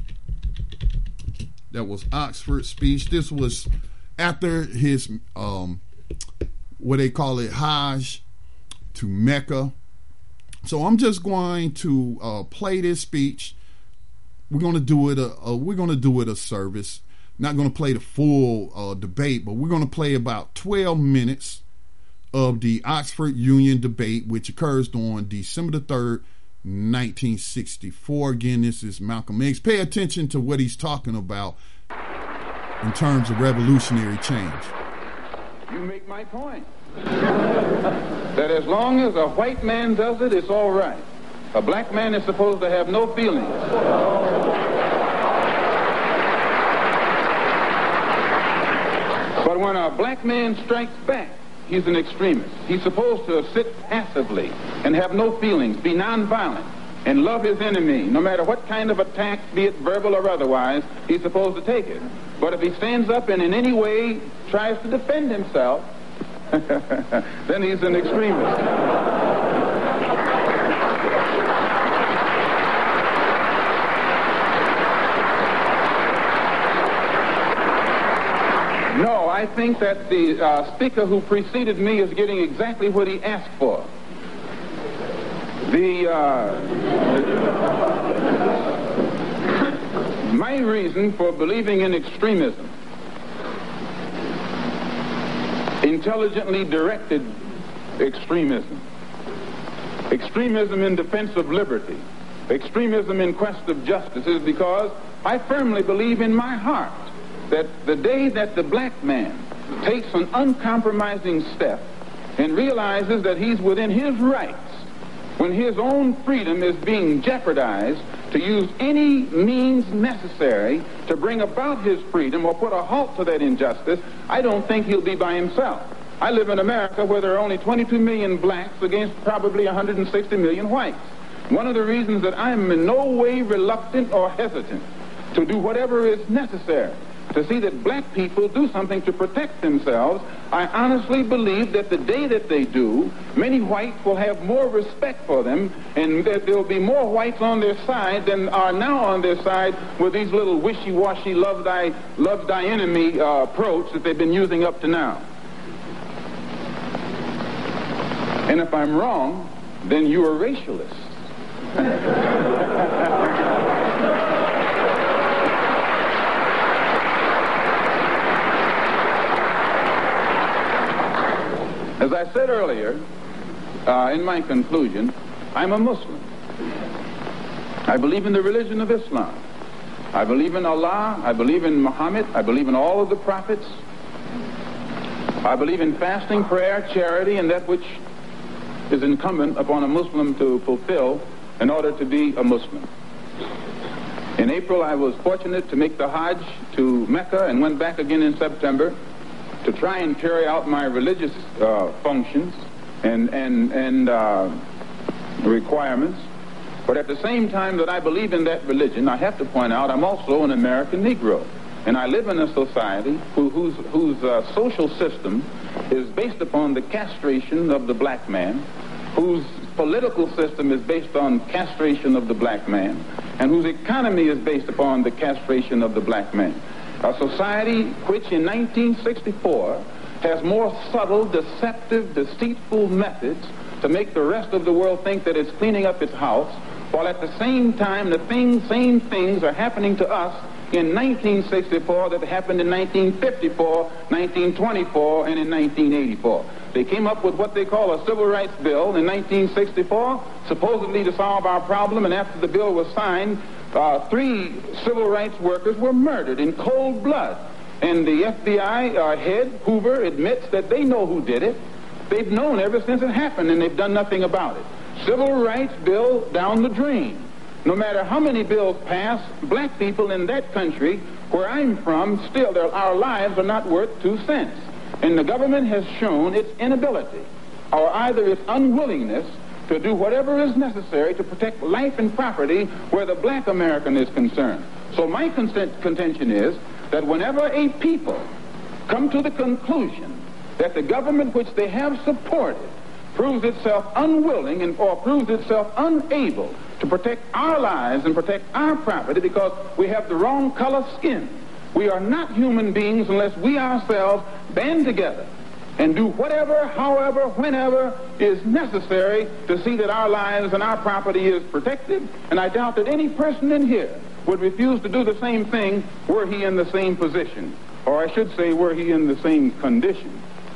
That was Oxford speech. This was after his, um, what they call it, Hajj to Mecca. So I'm just going to uh, play this speech. We're going to do it a, a we're going to do it a service. Not going to play the full uh, debate, but we're going to play about twelve minutes of the Oxford Union debate, which occurs on December the third, nineteen sixty-four. Again, this is Malcolm X. Pay attention to what he's talking about in terms of revolutionary change. You make my point. That as long as a white man does it, it's all right. A black man is supposed to have no feelings. But when a black man strikes back, he's an extremist. He's supposed to sit passively and have no feelings, be nonviolent, and love his enemy. No matter what kind of attack, be it verbal or otherwise, he's supposed to take it. But if he stands up and in any way tries to defend himself, then he's an extremist. No, I think that the uh, speaker who preceded me is getting exactly what he asked for. The, uh, My reason for believing in extremism, intelligently directed extremism, extremism in defense of liberty, extremism in quest of justice, is because I firmly believe in my heart that the day that the black man takes an uncompromising step and realizes that he's within his rights, when his own freedom is being jeopardized, to use any means necessary to bring about his freedom or put a halt to that injustice, I don't think he'll be by himself. I live in America where there are only twenty-two million blacks against probably one hundred sixty million whites. One of the reasons that I am in no way reluctant or hesitant to do whatever is necessary to see that black people do something to protect themselves, I honestly believe that the day that they do, many whites will have more respect for them, and that there will be more whites on their side than are now on their side with these little wishy-washy love thy, love thy enemy uh, approach that they've been using up to now. And if I'm wrong, then you are racialists. As I said earlier, uh, in my conclusion, I'm a Muslim. I believe in the religion of Islam. I believe in Allah. I believe in Muhammad. I believe in all of the prophets. I believe in fasting, prayer, charity, and that which is incumbent upon a Muslim to fulfill in order to be a Muslim. In April, I was fortunate to make the Hajj to Mecca and went back again in September to try and carry out my religious uh, functions and, and, and uh, requirements. But at the same time that I believe in that religion, I have to point out I'm also an American Negro. And I live in a society who, whose, whose uh, social system is based upon the castration of the black man, whose political system is based on castration of the black man, and whose economy is based upon the castration of the black man. A society which in nineteen sixty-four has more subtle, deceptive, deceitful methods to make the rest of the world think that it's cleaning up its house, while at the same time the thing, same things are happening to us in nineteen sixty-four that happened in nineteen fifty-four, nineteen twenty-four, and in nineteen eighty-four. They came up with what they call a civil rights bill in nineteen sixty-four, supposedly to solve our problem, and after the bill was signed, Uh, three civil rights workers were murdered in cold blood. And the F B I uh, head, Hoover, admits that they know who did it. They've known ever since it happened, and they've done nothing about it. Civil rights bill down the drain. No matter how many bills pass, black people in that country, where I'm from, still, our lives are not worth two cents. And the government has shown its inability, or either its unwillingness, to do whatever is necessary to protect life and property where the black American is concerned. So my contention is that whenever a people come to the conclusion that the government which they have supported proves itself unwilling and or proves itself unable to protect our lives and protect our property because we have the wrong color skin, we are not human beings unless we ourselves band together and do whatever, however, whenever is necessary to see that our lives and our property is protected. And I doubt that any person in here would refuse to do the same thing were he in the same position, or I should say were he in the same condition.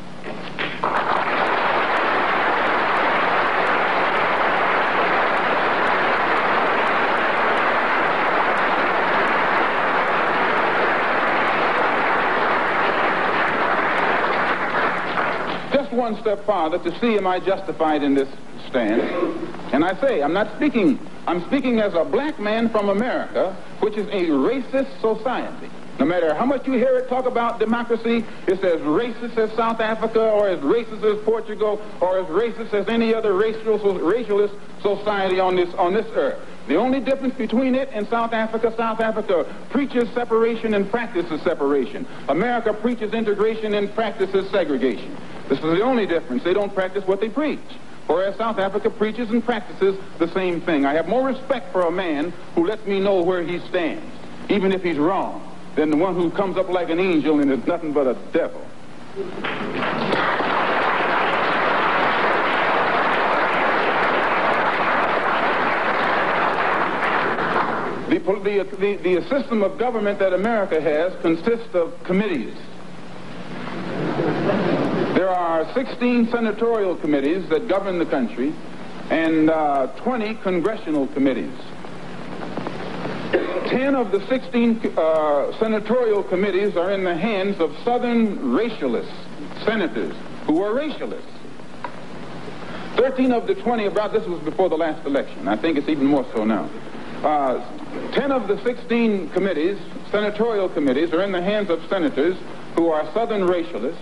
One step farther to see am I justified in this stand. And I say, I'm not speaking, I'm speaking as a black man from America, which is a racist society. No matter how much you hear it talk about democracy, it's as racist as South Africa, or as racist as Portugal, or as racist as any other racial, racialist society on this, on this earth. The only difference between it and South Africa, South Africa preaches separation and practices separation. America preaches integration and practices segregation. This is the only difference. They don't practice what they preach. Whereas South Africa preaches and practices the same thing. I have more respect for a man who lets me know where he stands, even if he's wrong, than the one who comes up like an angel and is nothing but a devil. The the, the, the system of government that America has consists of committees. There are sixteen senatorial committees that govern the country and uh, twenty congressional committees. Ten of the sixteen uh, senatorial committees are in the hands of Southern racialist senators who are racialists. Thirteen of the twenty, about this was before the last election. I think it's even more so now. Uh, ten of the sixteen committees, senatorial committees, are in the hands of senators who are Southern racialists.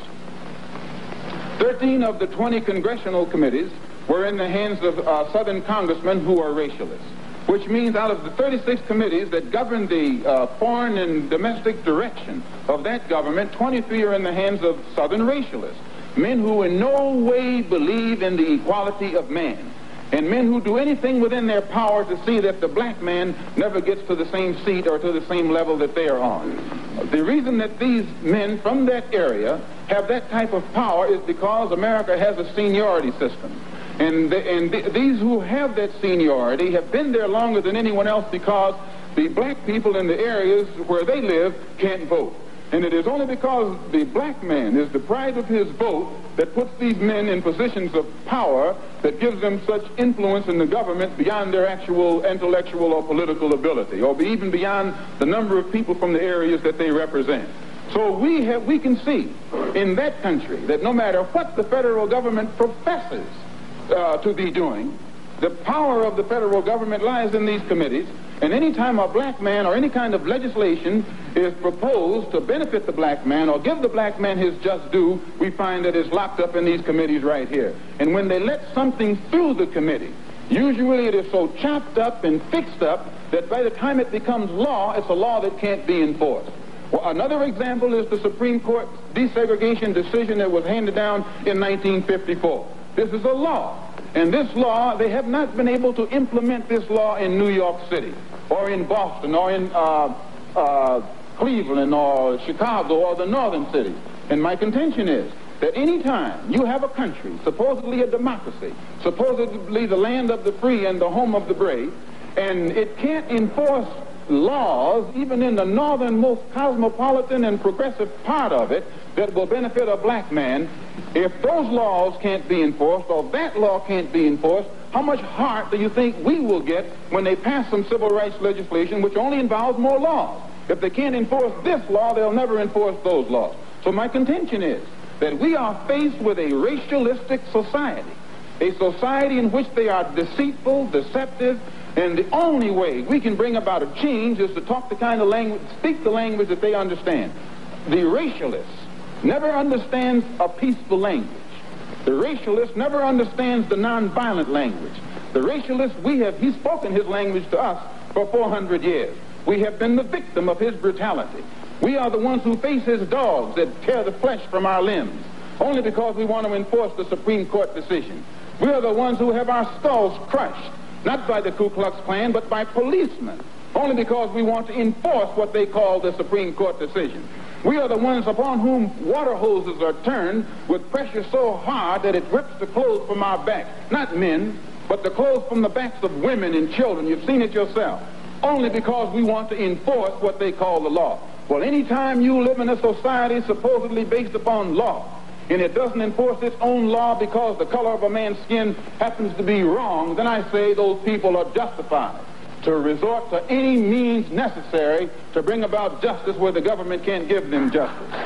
Thirteen of the twenty congressional committees were in the hands of uh, Southern congressmen who are racialists, which means out of the thirty-six committees that govern the uh, foreign and domestic direction of that government, twenty-three are in the hands of Southern racialists, men who in no way believe in the equality of man, and men who do anything within their power to see that the black man never gets to the same seat or to the same level that they are on. The reason that these men from that area have that type of power is because America has a seniority system. And, the, and the, these who have that seniority have been there longer than anyone else because the black people in the areas where they live can't vote. And it is only because the black man is deprived of his vote that puts these men in positions of power that gives them such influence in the government beyond their actual intellectual or political ability, or even beyond the number of people from the areas that they represent. So we have, we can see in that country that no matter what the federal government professes uh, to be doing, the power of the federal government lies in these committees. And any time a black man or any kind of legislation is proposed to benefit the black man or give the black man his just due, we find that it's locked up in these committees right here. And when they let something through the committee, usually it is so chopped up and fixed up that by the time it becomes law, it's a law that can't be enforced. Well, another example is the Supreme Court desegregation decision that was handed down in nineteen fifty-four. This is a law. And this law, they have not been able to implement this law in New York City or in Boston or in uh, uh, Cleveland or Chicago or the northern cities. And my contention is that any time you have a country, supposedly a democracy, supposedly the land of the free and the home of the brave, and it can't enforce laws, even in the northernmost cosmopolitan and progressive part of it, that will benefit a black man, if those laws can't be enforced or that law can't be enforced, how much heart do you think we will get when they pass some civil rights legislation which only involves more laws? If they can't enforce this law, they'll never enforce those laws. So my contention is that we are faced with a racialistic society, a society in which they are deceitful, deceptive, and the only way we can bring about a change is to talk the kind of language, speak the language that they understand. The racialist never understands a peaceful language. The racialist never understands the nonviolent language. The racialist, we have, he's spoken his language to us for four hundred years. We have been the victim of his brutality. We are the ones who face his dogs that tear the flesh from our limbs, only because we want to enforce the Supreme Court decision. We are the ones who have our skulls crushed, not by the Ku Klux Klan, but by policemen, only because we want to enforce what they call the Supreme Court decision. We are the ones upon whom water hoses are turned with pressure so hard that it rips the clothes from our backs. Not men, but the clothes from the backs of women and children. You've seen it yourself. Only because we want to enforce what they call the law. Well, any time you live in a society supposedly based upon law, and it doesn't enforce its own law because the color of a man's skin happens to be wrong, then I say those people are justified to resort to any means necessary to bring about justice where the government can't give them justice.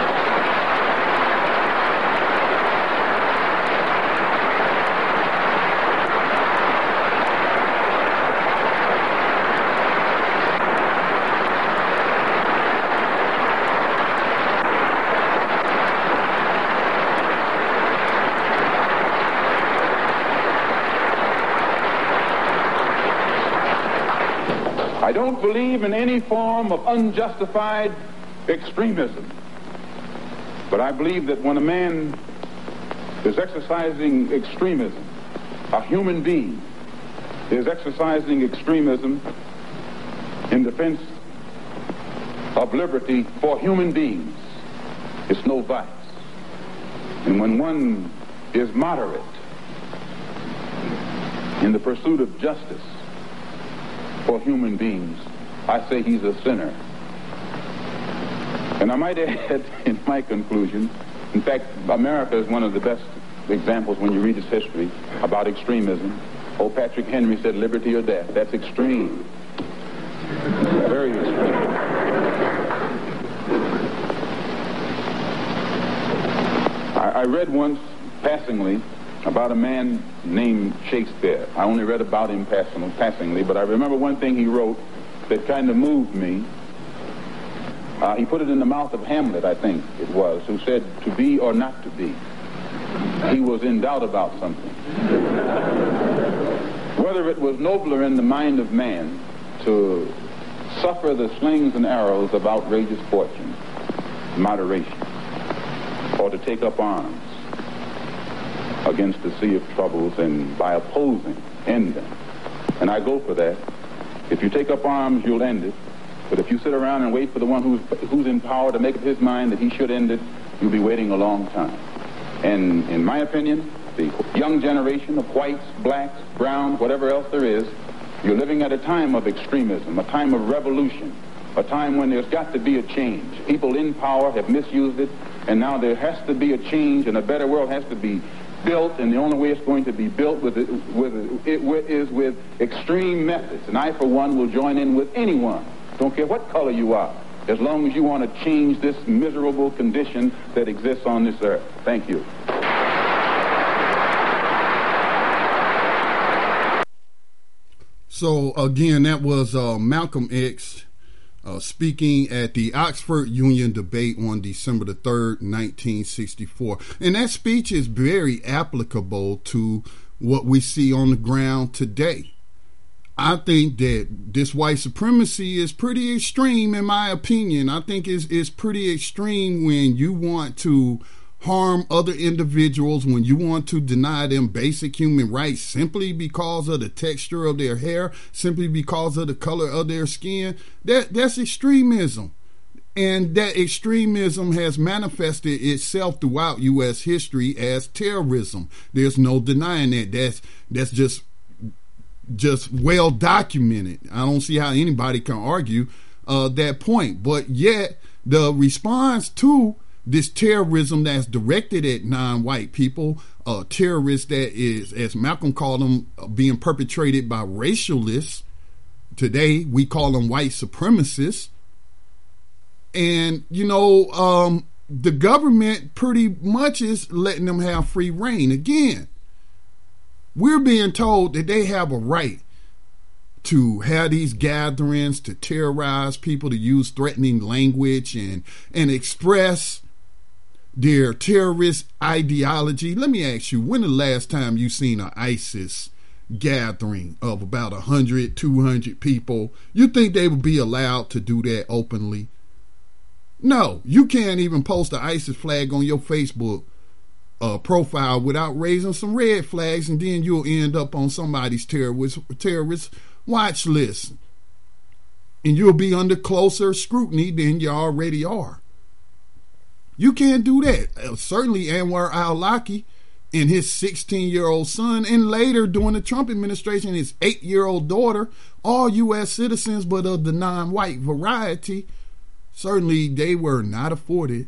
I don't believe in any form of unjustified extremism, but I believe that when a man is exercising extremism, a human being is exercising extremism in defense of liberty for human beings, it's no vice. And when one is moderate in the pursuit of justice for human beings, I say he's a sinner. And I might add in my conclusion, in fact, America is one of the best examples when you read its history about extremism. Old Patrick Henry said liberty or death. That's extreme. Very extreme. I, I read once, passingly, about a man named Shakespeare. I only read about him passing, passingly, but I remember one thing he wrote that kind of moved me. Uh, he put it in the mouth of Hamlet, I think it was, who said, to be or not to be. He was in doubt about something. Whether it was nobler in the mind of man to suffer the slings and arrows of outrageous fortune, moderation, or to take up arms against the sea of troubles and by opposing, end them. And I go for that. If you take up arms, you'll end it. But if you sit around and wait for the one who's, who's in power to make up his mind that he should end it, you'll be waiting a long time. And in my opinion, the young generation of whites, blacks, browns, whatever else there is, you're living at a time of extremism, a time of revolution, a time when there's got to be a change. People in power have misused it, and now there has to be a change, and a better world has to be built, and the only way it's going to be built with it, with it, it is with extreme methods. And I, for one, will join in with anyone. Don't care what color you are, as long as you want to change this miserable condition that exists on this earth. Thank you. So, again, that was uh, Malcolm X uh, speaking at the Oxford Union debate on December the third, nineteen sixty-four. And that speech is very applicable to what we see on the ground today. I think that this white supremacy is pretty extreme, in my opinion. I think it's, it's pretty extreme when you want to harm other individuals, when you want to deny them basic human rights simply because of the texture of their hair, simply because of the color of their skin. That that's extremism. And that extremism has manifested itself throughout U S history as terrorism. There's no denying that. That's that's just just well documented. I don't see how anybody can argue uh, that point. But yet the response to this terrorism that's directed at non-white people, uh, terrorists that is, as Malcolm called them, uh, being perpetrated by racialists. Today we call them white supremacists. And, you know, um, the government pretty much is letting them have free reign. Again, we're being told that they have a right to have these gatherings, to terrorize people, to use threatening language and, and express their terrorist ideology. Let me ask you, when the last time you seen an ISIS gathering of about one hundred, two hundred people? You think they would be allowed to do that openly? No, you can't even post an ISIS flag on your Facebook uh, profile without raising some red flags, and then you'll end up on somebody's terrorist terrorist watch list, and you'll be under closer scrutiny than you already are. You can't do that. Uh, certainly Anwar al-Awlaki and his sixteen-year-old son, and later during the Trump administration, his eight-year-old daughter, all U S citizens but of the non-white variety, certainly they were not afforded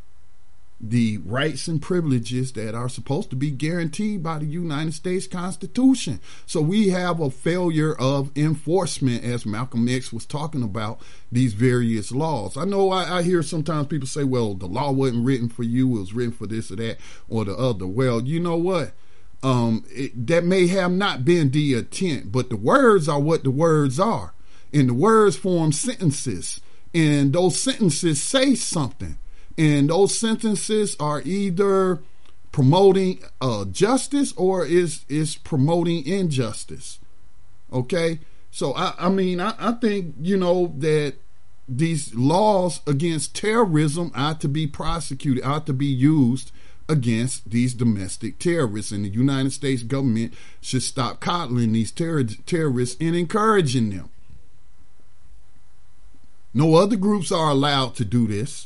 the rights and privileges that are supposed to be guaranteed by the United States Constitution. So we have a failure of enforcement, as Malcolm X was talking about, these various laws. I know I, I hear sometimes people say, well, the law wasn't written for you, it was written for this or that or the other. Well, you know what? Um, it, that may have not been the intent, but the words are what the words are. And the words form sentences. And those sentences say something. And those sentences are either promoting uh, justice or is is promoting injustice. Okay? So, I, I mean, I, I think, you know, that these laws against terrorism ought to be prosecuted, ought to be used against these domestic terrorists. And the United States government should stop coddling these terror, terrorists and encouraging them. No other groups are allowed to do this.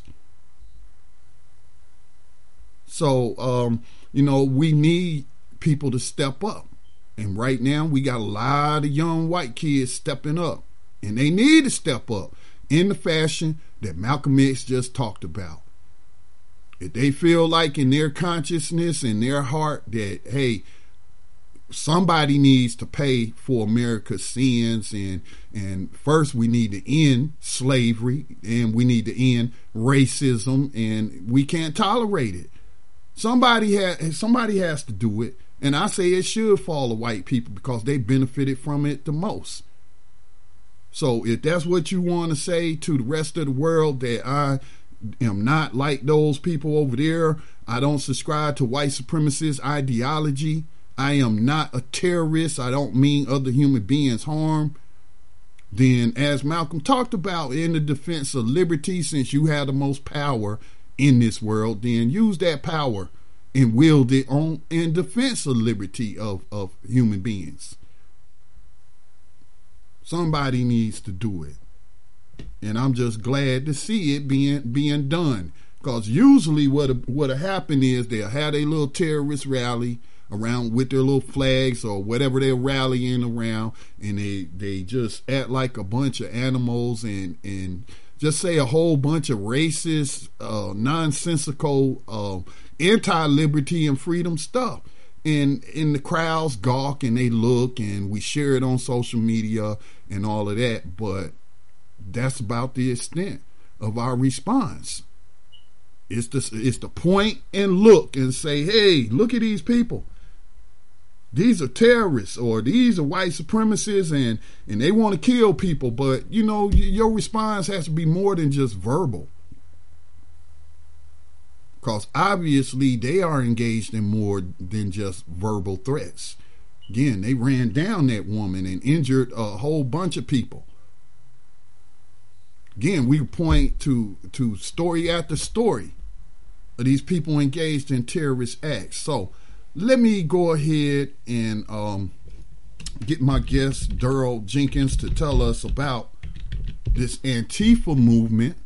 So, um, you know, we need people to step up. And right now we got a lot of young white kids stepping up. And they need to step up in the fashion that Malcolm X just talked about. If they feel like in their consciousness and their heart that, hey, somebody needs to pay for America's sins, and and first we need to end slavery, and we need to end racism, and we can't tolerate it. Somebody has somebody has to do it, and I say it should fall to white people because they benefited from it the most. So if that's what you want to say to the rest of the world, that I am not like those people over there, I don't subscribe to white supremacist ideology, I am not a terrorist, I don't mean other human beings harm, then as Malcolm talked about, in the defense of liberty, since you have the most power in this world, then use that power and wield it on in defense of liberty of, of human beings. Somebody needs to do it. And I'm just glad to see it being being done. Because usually what what'll happen is they'll have a little terrorist rally around with their little flags or whatever they're rallying around, and they, they just act like a bunch of animals and, and just say a whole bunch of racist, uh, nonsensical, uh, anti-liberty and freedom stuff. And, and the crowds gawk and they look, and we share it on social media and all of that, but that's about the extent of our response. It's the, it's the point and look and say, hey, look at these people. These are terrorists, or these are white supremacists, and, and they want to kill people. But, you know, your response has to be more than just verbal. Because obviously they are engaged in more than just verbal threats. Again, they ran down that woman and injured a whole bunch of people. Again, we point to, to story after story of these people engaged in terrorist acts. So let me go ahead and um, get my guest, Daryl Jenkins, to tell us about this Antifa movement.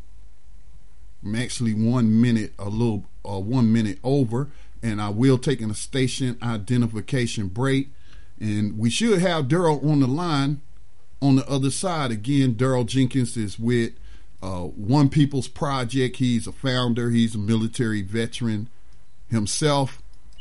I'm actually one minute, a little, uh, one minute over, and I will take a station identification break. And we should have Daryl on the line. On the other side, again, Daryl Jenkins is with uh, One People's Project. He's a founder. He's a military veteran himself.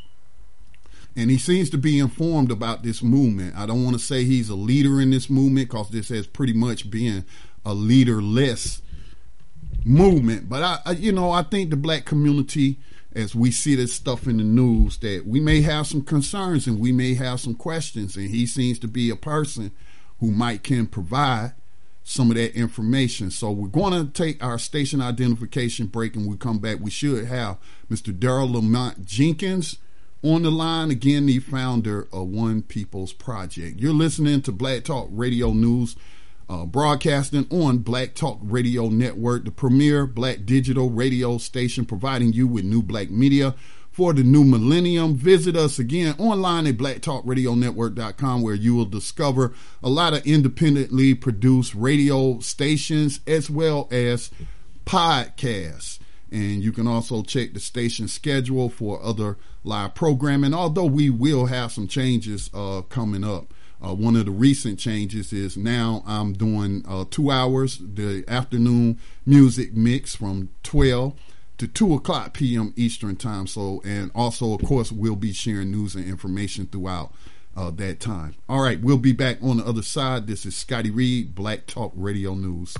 And he seems to be informed about this movement. I don't want to say he's a leader in this movement, because this has pretty much been a leaderless movement. But, I, I, you know, I think the black community, as we see this stuff in the news, that we may have some concerns and we may have some questions. And he seems to be a person who might can provide some of that information. So we're going to take our station identification break, and we come back. We should have Mister Daryl Lamont Jenkins on the line, again, the founder of One People's Project. You're listening to Black Talk Radio News, uh, broadcasting on Black Talk Radio Network, the premier black digital radio station, providing you with new black media for the new millennium. Visit us again online at black talk radio network dot com, where you will discover a lot of independently produced radio stations as well as podcasts. And you can also check the station schedule for other live programming, although we will have some changes uh, coming up. Uh, one of the recent changes is now I'm doing uh, two hours, the afternoon music mix from twelve to two o'clock p.m. Eastern time. So, and also, of course, we'll be sharing news and information throughout uh, that time. All right, we'll be back on the other side. This is Scotty Reed, Black Talk Radio News.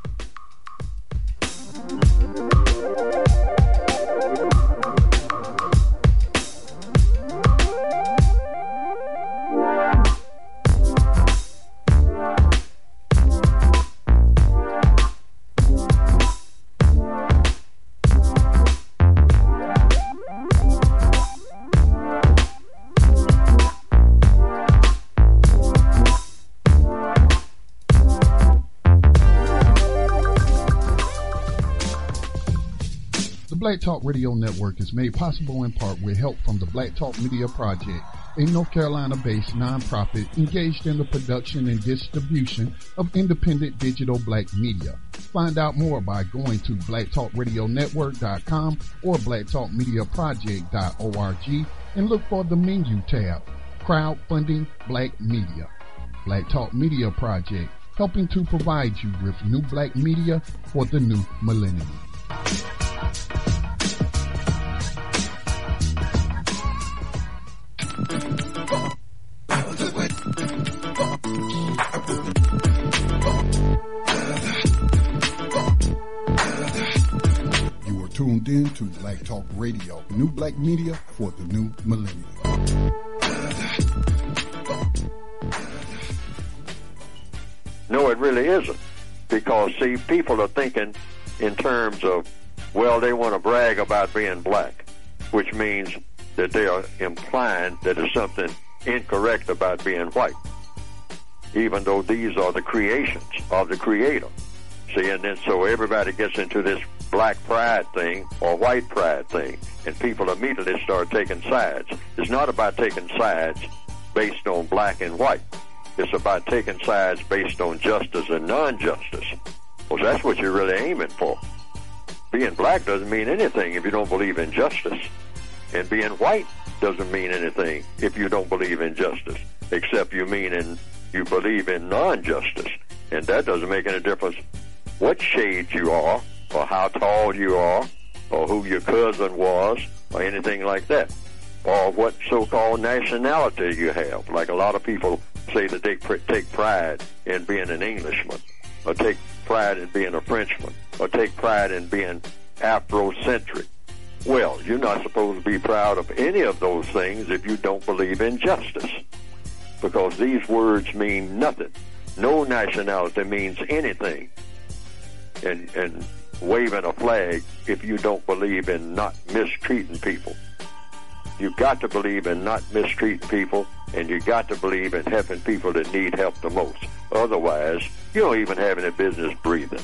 Black Talk Radio Network is made possible in part with help from the Black Talk Media Project, a North Carolina-based nonprofit engaged in the production and distribution of independent digital black media. Find out more by going to black talk radio network dot com or black talk media project dot org and look for the menu tab, Crowdfunding Black Media. Black Talk Media Project, helping to provide you with new black media for the new millennium. You are tuned in to Black Talk Radio, new black media for the new millennium. No, it really isn't. Because, see, people are thinking in terms of, well, they want to brag about being black, which means that they are implying that there's something incorrect about being white, even though these are the creations of the Creator. See, and then so everybody gets into this black pride thing or white pride thing, and people immediately start taking sides. It's not about taking sides based on black and white. It's about taking sides based on justice and non-justice. Well, that's what you're really aiming for. Being black doesn't mean anything if you don't believe in justice. And being white doesn't mean anything if you don't believe in justice, except you mean in, you believe in non-justice. And that doesn't make any difference what shade you are, or how tall you are, or who your cousin was, or anything like that, or what so-called nationality you have. Like a lot of people say that they pr- take pride in being an Englishman, or take pride in being a Frenchman, or take pride in being Afrocentric. Well, you're not supposed to be proud of any of those things if you don't believe in justice, because these words mean nothing. No nationality means anything, and, and waving a flag if you don't believe in not mistreating people. You've got to believe in not mistreating people, and you got to believe in helping people that need help the most. Otherwise, you don't even have any business breathing.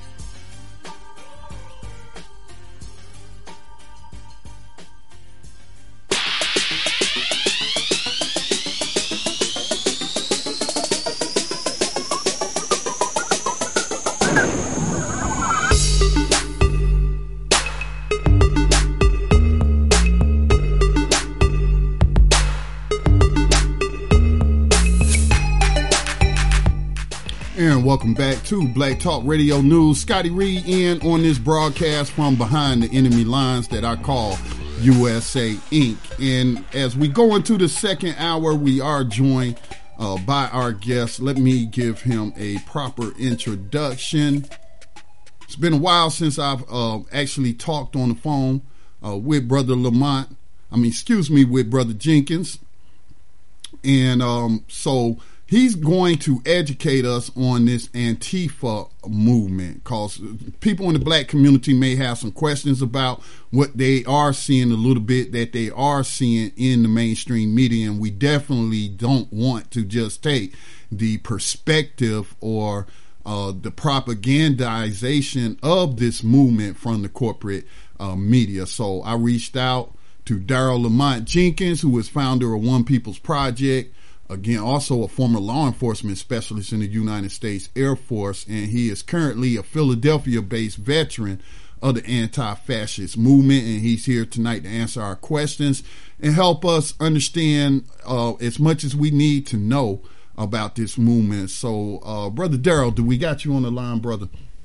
And welcome back to Black Talk Radio News. Scotty Reed in on this broadcast from behind the enemy lines that I call U S A Incorporated. And as we go into the second hour, we are joined uh, by our guest. Let me give him a proper introduction. It's been a while since I've uh, actually talked on the phone uh, with Brother Lamont. I mean, excuse me, with Brother Jenkins. And um, so he's going to educate us on this Antifa movement, because people in the black community may have some questions about what they are seeing, a little bit that they are seeing in the mainstream media, and we definitely don't want to just take the perspective or uh, the propagandization of this movement from the corporate uh, media. So I reached out to Daryl Lamont Jenkins, who is founder of One People's Project. Again, also a former law enforcement specialist in the United States Air Force, and he is currently a Philadelphia-based veteran of the anti-fascist movement, and he's here tonight to answer our questions and help us understand uh, as much as we need to know about this movement. So, uh, Brother Daryl, do we got you on the line, brother?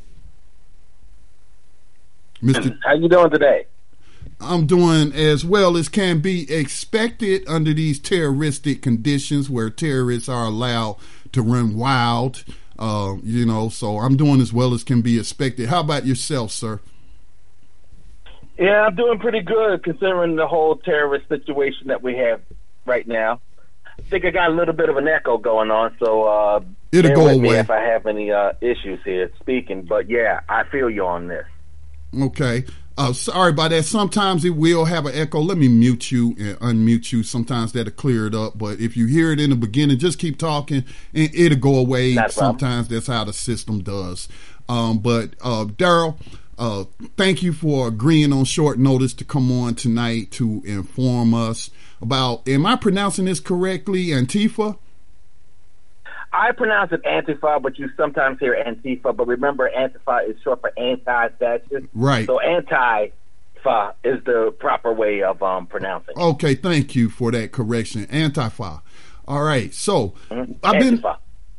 Mister How you doing today? I'm doing as well as can be expected under these terroristic conditions where terrorists are allowed to run wild, uh, you know, so I'm doing as well as can be expected. How about yourself, sir? Yeah, I'm doing pretty good considering the whole terrorist situation that we have right now. I think I got a little bit of an echo going on, so uh, it'll bear go with away me if I have any uh, issues here speaking. But yeah, I feel you on this. Okay. Uh, sorry about that. Sometimes it will have an echo. Let me mute you and unmute you. Sometimes that'll clear it up. But if you hear it in the beginning, just keep talking and it'll go away. Sometimes that's how the system does. Um, but uh, Daryl, uh, thank you for agreeing on short notice to come on tonight to inform us about, am I pronouncing this correctly, Antifa? I pronounce it Antifa, but you sometimes hear Antifa. But remember, Antifa is short for anti-fascist. Right. So Antifa is the proper way of um, pronouncing it. Okay, thank you for that correction. Antifa. All right. So mm-hmm. I've been Antifa.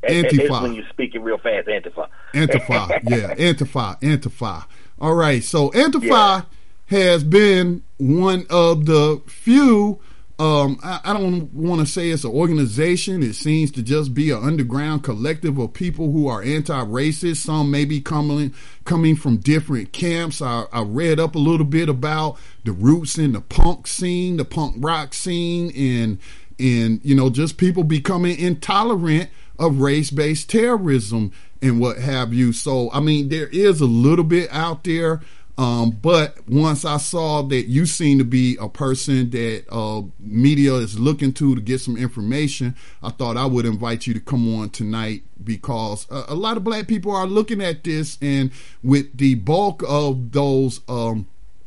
Antifa. When you speak it real fast, Antifa. Antifa, yeah, Antifa, Antifa. All right, so Antifa yeah. has been one of the few, um, I, I don't want to say it's an organization. It seems to just be an underground collective of people who are anti-racist. Some may be coming, coming from different camps. I, I read up a little bit about the roots in the punk scene, the punk rock scene, and, and you know, just people becoming intolerant of race-based terrorism and what have you. So, I mean, there is a little bit out there. Um, but once I saw that you seem to be a person that uh, media is looking to to get some information, I thought I would invite you to come on tonight because a, a lot of black people are looking at this, and with the bulk of those um,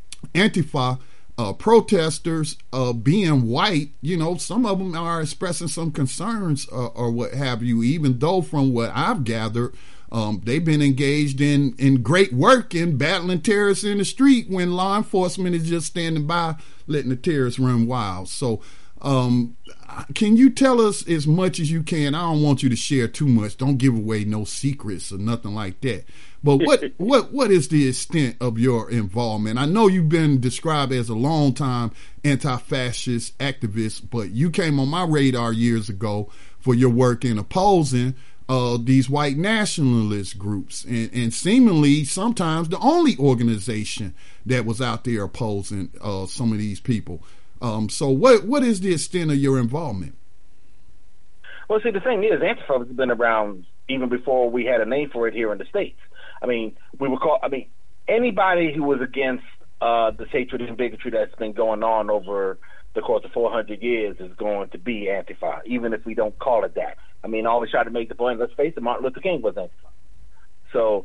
Antifa uh, protesters uh, being white, you know, some of them are expressing some concerns uh, or what have you, even though from what I've gathered, Um, they've been engaged in, in great work in battling terrorists in the street when law enforcement is just standing by letting the terrorists run wild. So um, can you tell us as much as you can? I don't want you to share too much. Don't give away no secrets or nothing like that. But what what what is the extent of your involvement? I know you've been described as a long-time anti-fascist activist, but you came on my radar years ago for your work in opposing Uh, these white nationalist groups, and, and seemingly sometimes the only organization that was out there opposing uh, some of these people. Um, so what what is the extent of your involvement? Well, see, the thing is, Antifa has been around even before we had a name for it here in the States. I mean, we were called, I mean, anybody who was against uh, the hatred and bigotry that's been going on over the course of four hundred years is going to be Antifa, even if we don't call it that. I mean, I always try to make the point, let's face it, Martin Luther King was Antifa. So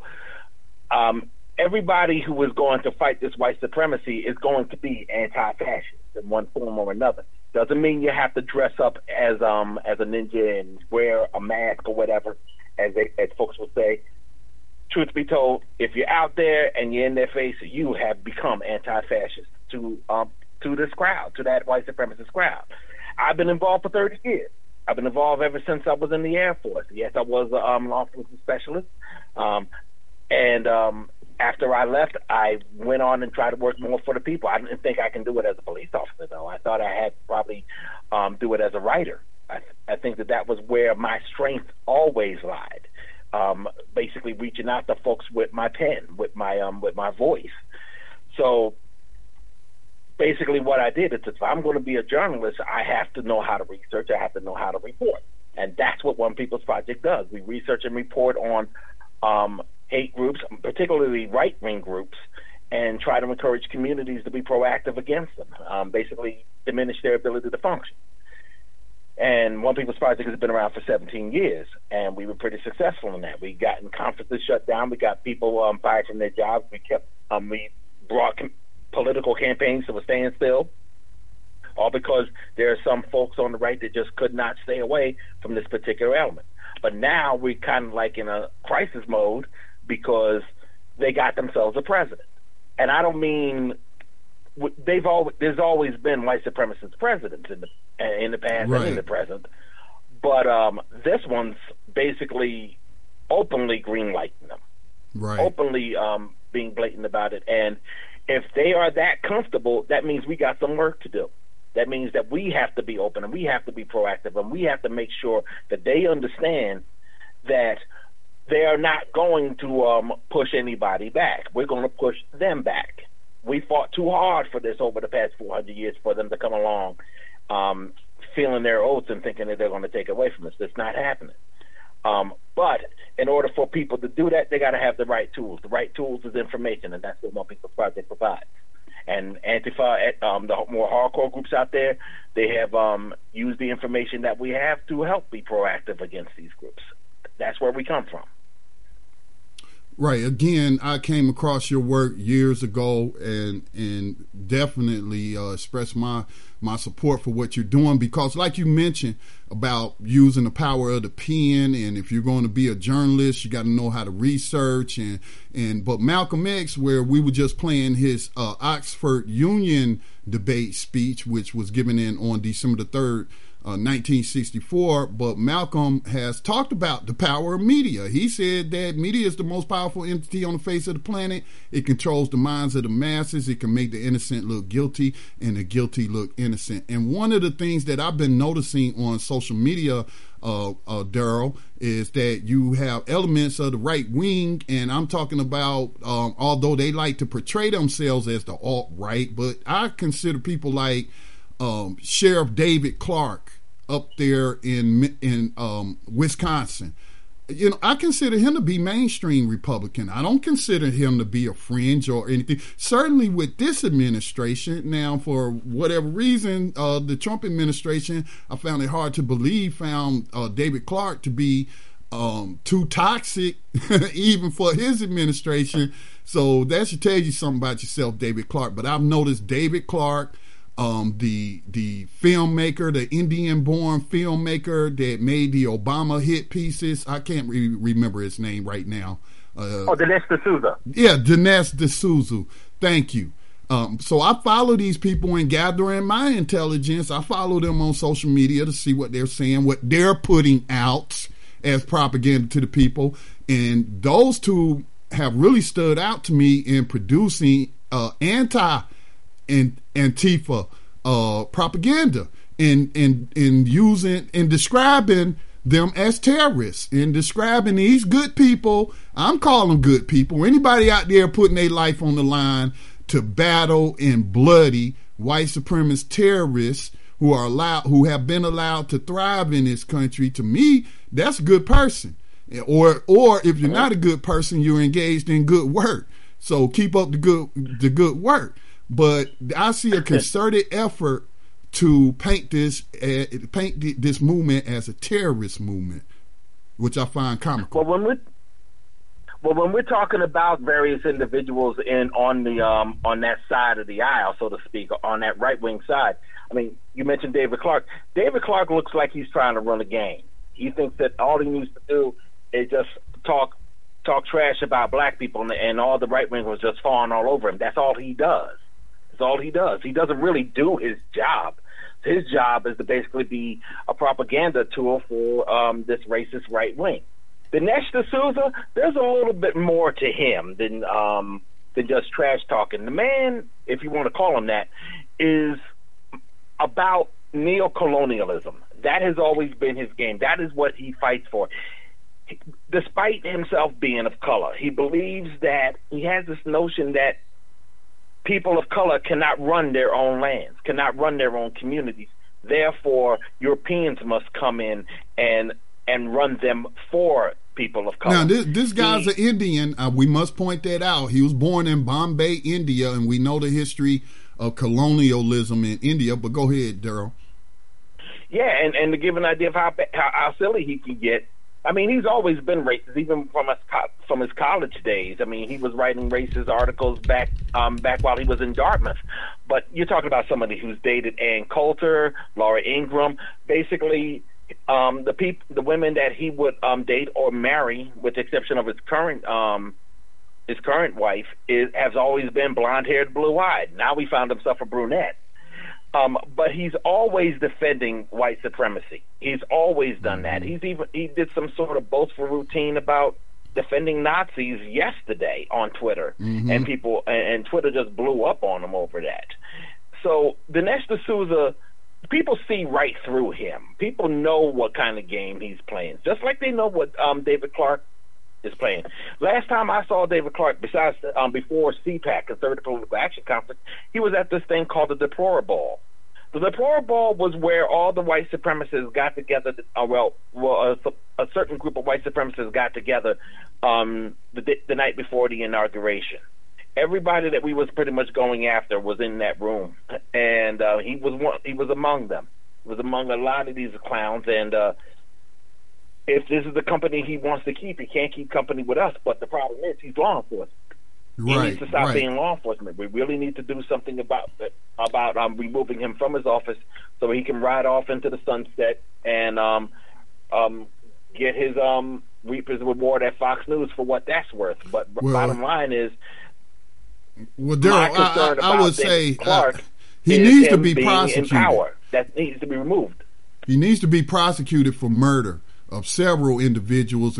um, everybody who is going to fight this white supremacy is going to be anti-fascist in one form or another. Doesn't mean you have to dress up as um as a ninja and wear a mask or whatever, as they, as folks will say. Truth be told, if you're out there and you're in their face, you have become anti-fascist to um to this crowd, to that white supremacist crowd. I've been involved for thirty years. I've been involved ever since I was in the Air Force. Yes, I was a um, law enforcement specialist. Um, and um, after I left, I went on and tried to work more for the people. I didn't think I can do it as a police officer, though. I thought I had to probably um, do it as a writer. I, I think that that was where my strength always lied, um, basically reaching out to folks with my pen, with my um, with my voice. So basically what I did is if I'm going to be a journalist, I have to know how to research. I have to know how to report. And that's what One People's Project does. We research and report on um, hate groups, particularly right-wing groups, and try to encourage communities to be proactive against them, um, basically diminish their ability to function. And One People's Project has been around for seventeen years, and we were pretty successful in that. We got in conferences shut down. We got people um, fired from their jobs. We kept, um, we brought com- political campaigns to a standstill, all because there are some folks on the right that just could not stay away from this particular element. But now we're kind of like in a crisis mode because they got themselves a president. And I don't mean they've always there's always been white supremacist presidents in the in the past right. and in the present, but um, this one's basically openly greenlighting them, right? Openly um, being blatant about it. And if they are that comfortable, that means we got some work to do. That means that we have to be open and we have to be proactive and we have to make sure that they understand that they are not going to um, push anybody back. We're going to push them back. We fought too hard for this over the past four hundred years for them to come along um, feeling their oaths and thinking that they're going to take away from us. That's not happening. Um, but in order for people to do that, they got to have the right tools. The right tools is information, and that's what One People's Project provides. And Antifa, um, the more hardcore groups out there, they have um, used the information that we have to help be proactive against these groups. That's where we come from. Right. Again, I came across your work years ago and and definitely uh, expressed my my support for what you're doing because, like you mentioned, about using the power of the pen, and if you're going to be a journalist, you got to know how to research. And, and but Malcolm X, where we were just playing his uh, Oxford Union debate speech, which was given in on December the third, uh, nineteen sixty-four. But Malcolm has talked about the power of media. He said that media is the most powerful entity on the face of the planet. It controls the minds of the masses. It can make the innocent look guilty and the guilty look innocent. And one of the things that I've been noticing on social media, uh, uh, Daryl, is that you have elements of the right wing, and I'm talking about, um, although they like to portray themselves as the alt-right, but I consider people like um, Sheriff David Clark up there in in um, Wisconsin. You know, I consider him to be mainstream Republican. I don't consider him to be a fringe or anything. Certainly with this administration, now for whatever reason, uh, the Trump administration, I found it hard to believe, found uh, David Clark to be um, too toxic, even for his administration. So that should tell you something about yourself, David Clark. But I've noticed David Clark, Um, the the filmmaker, the Indian-born filmmaker that made the Obama hit pieces. I can't re- remember his name right now. Uh, oh, Dinesh D'Souza. Yeah, Dinesh D'Souza. Thank you. Um, so I follow these people and gathering my intelligence. I follow them on social media to see what they're saying, what they're putting out as propaganda to the people. And those two have really stood out to me in producing uh, anti- and Antifa uh, propaganda and and and using and describing them as terrorists and describing these good people. I'm calling them good people. Anybody out there putting their life on the line to battle and bloody white supremacist terrorists who are allowed, who have been allowed to thrive in this country, to me, that's a good person. Or or if you're not a good person, you're engaged in good work. So keep up the good the good work. But I see a concerted effort to paint this uh, paint this movement as a terrorist movement, which I find comical. Well, when we well when we're talking about various individuals in on the um, on that side of the aisle, so to speak, on that right wing side, I mean, you mentioned David Clark. David Clark looks like he's trying to run a game. He thinks that all he needs to do is just talk talk trash about black people, and, and all the right wing was just falling all over him. That's all he does. That's all he does. He doesn't really do his job. His job is to basically be a propaganda tool for um, this racist right wing. Dinesh D'Souza, there's a little bit more to him than um, than just trash talking. The man, if you want to call him that, is about neo-colonialism. That has always been his game. That is what he fights for. Despite himself being of color, he believes that he has this notion that people of color cannot run their own lands, cannot run their own communities. Therefore, Europeans must come in and and run them for people of color. Now, this, this guy's he, an Indian. Uh, we must point that out. He was born in Bombay, India, and we know the history of colonialism in India. But go ahead, Daryl. Yeah, and, and to give an idea of how, how how silly he can get, I mean, he's always been racist, even from his from his college days. I mean, he was writing racist articles back um, back while he was in Dartmouth. But you're talking about somebody who's dated Ann Coulter, Laura Ingraham, basically um, the peop- the women that he would um, date or marry, with the exception of his current um, his current wife, is has always been blonde-haired, blue-eyed. Now he found himself a brunette. Um, but he's always defending white supremacy. He's always done that. He's even he did some sort of boastful routine about defending Nazis yesterday on Twitter, mm-hmm. and people and, and Twitter just blew up on him over that. So Dinesh D'Souza, people see right through him. People know what kind of game he's playing, just like they know what um, David Clark is playing. Last time I saw David Clark, besides um, before C PAC, Conservative Political Action Conference, he was at this thing called the Deplore Ball. The Deplore Ball was where all the white supremacists got together. Uh, well, well, a, a certain group of white supremacists got together um, the, the night before the inauguration. Everybody that we was pretty much going after was in that room, and uh, he was one. He was among them. He was among a lot of these clowns, and uh, if this is the company he wants to keep, he can't keep company with us. But the problem is, he's law enforcement. He right, needs to stop right. being law enforcement. We really need to do something about about um, removing him from his office so he can ride off into the sunset and um, um, get his um, reap his reward at Fox News for what that's worth. But well, bottom line is, well, Daryl, I, I, I would say Clark uh, he is needs him to be being prosecuted. In power. That needs to be removed. He needs to be prosecuted for murder of several individuals,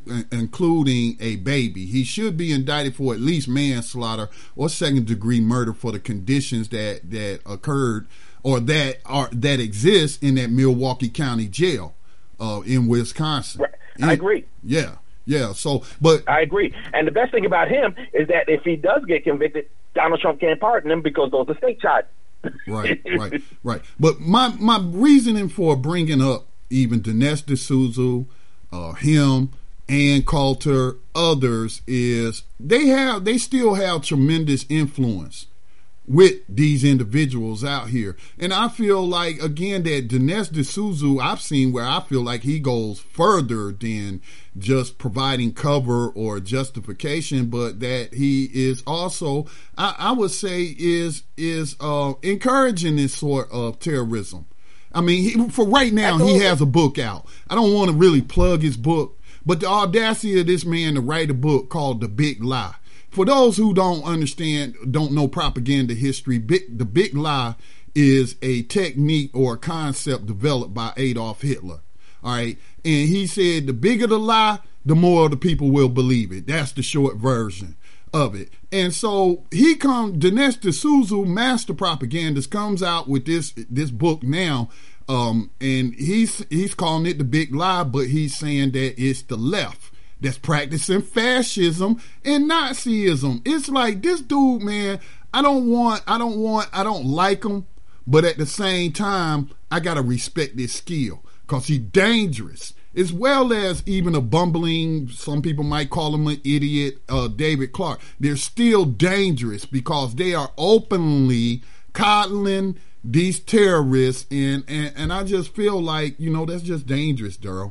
including a baby. He should be indicted for at least manslaughter or second-degree murder for the conditions that that occurred or that are that exist in that Milwaukee County jail uh, in Wisconsin. Right. I agree. Yeah, yeah. So, but I agree. And the best thing about him is that if he does get convicted, Donald Trump can't pardon him because those are state charges. Right, right, right. But my my reasoning for bringing up even Dinesh D'Souza, uh, him, Ann Coulter, others is they have they still have tremendous influence with these individuals out here. And I feel like, again, that Dinesh D'Souza, I've seen where I feel like he goes further than just providing cover or justification, but that he is also, I, I would say, is is uh, encouraging this sort of terrorism. I mean, he, for right now, Absolutely. He has a book out. I don't want to really plug his book, but the audacity of this man to write a book called The Big Lie. For those who don't understand, don't know propaganda history, big, the big lie is a technique or a concept developed by Adolf Hitler. All right. And he said the bigger the lie, the more the people will believe it. That's the short version of it. And so he comes, Dinesh D'Souza, master propagandist, comes out with this this book now. Um, and he's he's calling it The Big Lie, but he's saying that it's the left that's practicing fascism and Nazism. It's like, this dude, man, I don't want, I don't want, I don't like him, but at the same time, I gotta respect his skill because he's dangerous, as well as even a bumbling, some people might call him an idiot, uh, David Clark. They're still dangerous because they are openly coddling these terrorists, and, and, and I just feel like, you know, that's just dangerous, Daryl.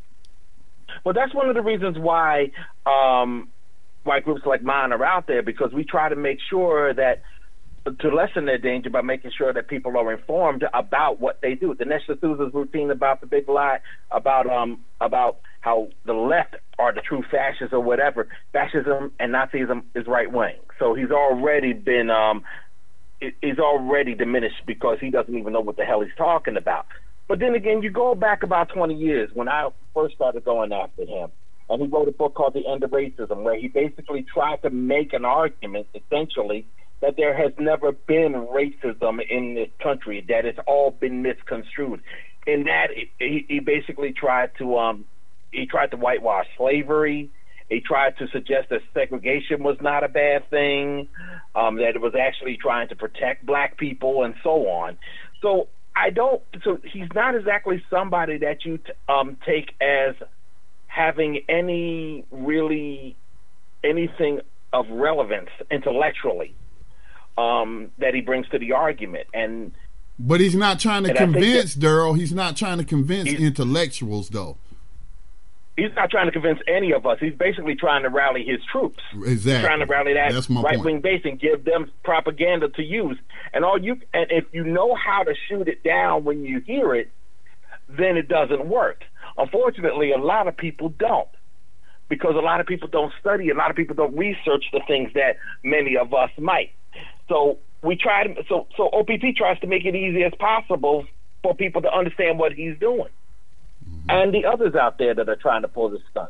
Well, that's one of the reasons why um, why groups like mine are out there, because we try to make sure that to lessen their danger by making sure that people are informed about what they do. Dinesh D'Souza's routine about the big lie, about um about how the left are the true fascists or whatever. Fascism and Nazism is right wing, so he's already been um he's already diminished because he doesn't even know what the hell he's talking about. But then again, you go back about twenty years when I first started going after him, and he wrote a book called The End of Racism, where he basically tried to make an argument, essentially, that there has never been racism in this country, that it's all been misconstrued. In that, he, he basically tried to um, he tried to whitewash slavery. He tried to suggest that segregation was not a bad thing, um, that it was actually trying to protect black people, and so on. So I don't. So he's not exactly somebody that you t- um, take as having any really anything of relevance intellectually um, that he brings to the argument. And but he's not trying to convince Daryl. He's not trying to convince intellectuals, though. He's not trying to convince any of us. He's basically trying to rally his troops. Exactly. He's trying to rally that right-wing point. base and give them propaganda to use. And all you and if you know how to shoot it down when you hear it, then it doesn't work. Unfortunately, a lot of people don't, because a lot of people don't study. A lot of people don't research the things that many of us might. So we try to. So so O P P tries to make it easy as possible for people to understand what he's doing. And the others out there that are trying to pull this stunt.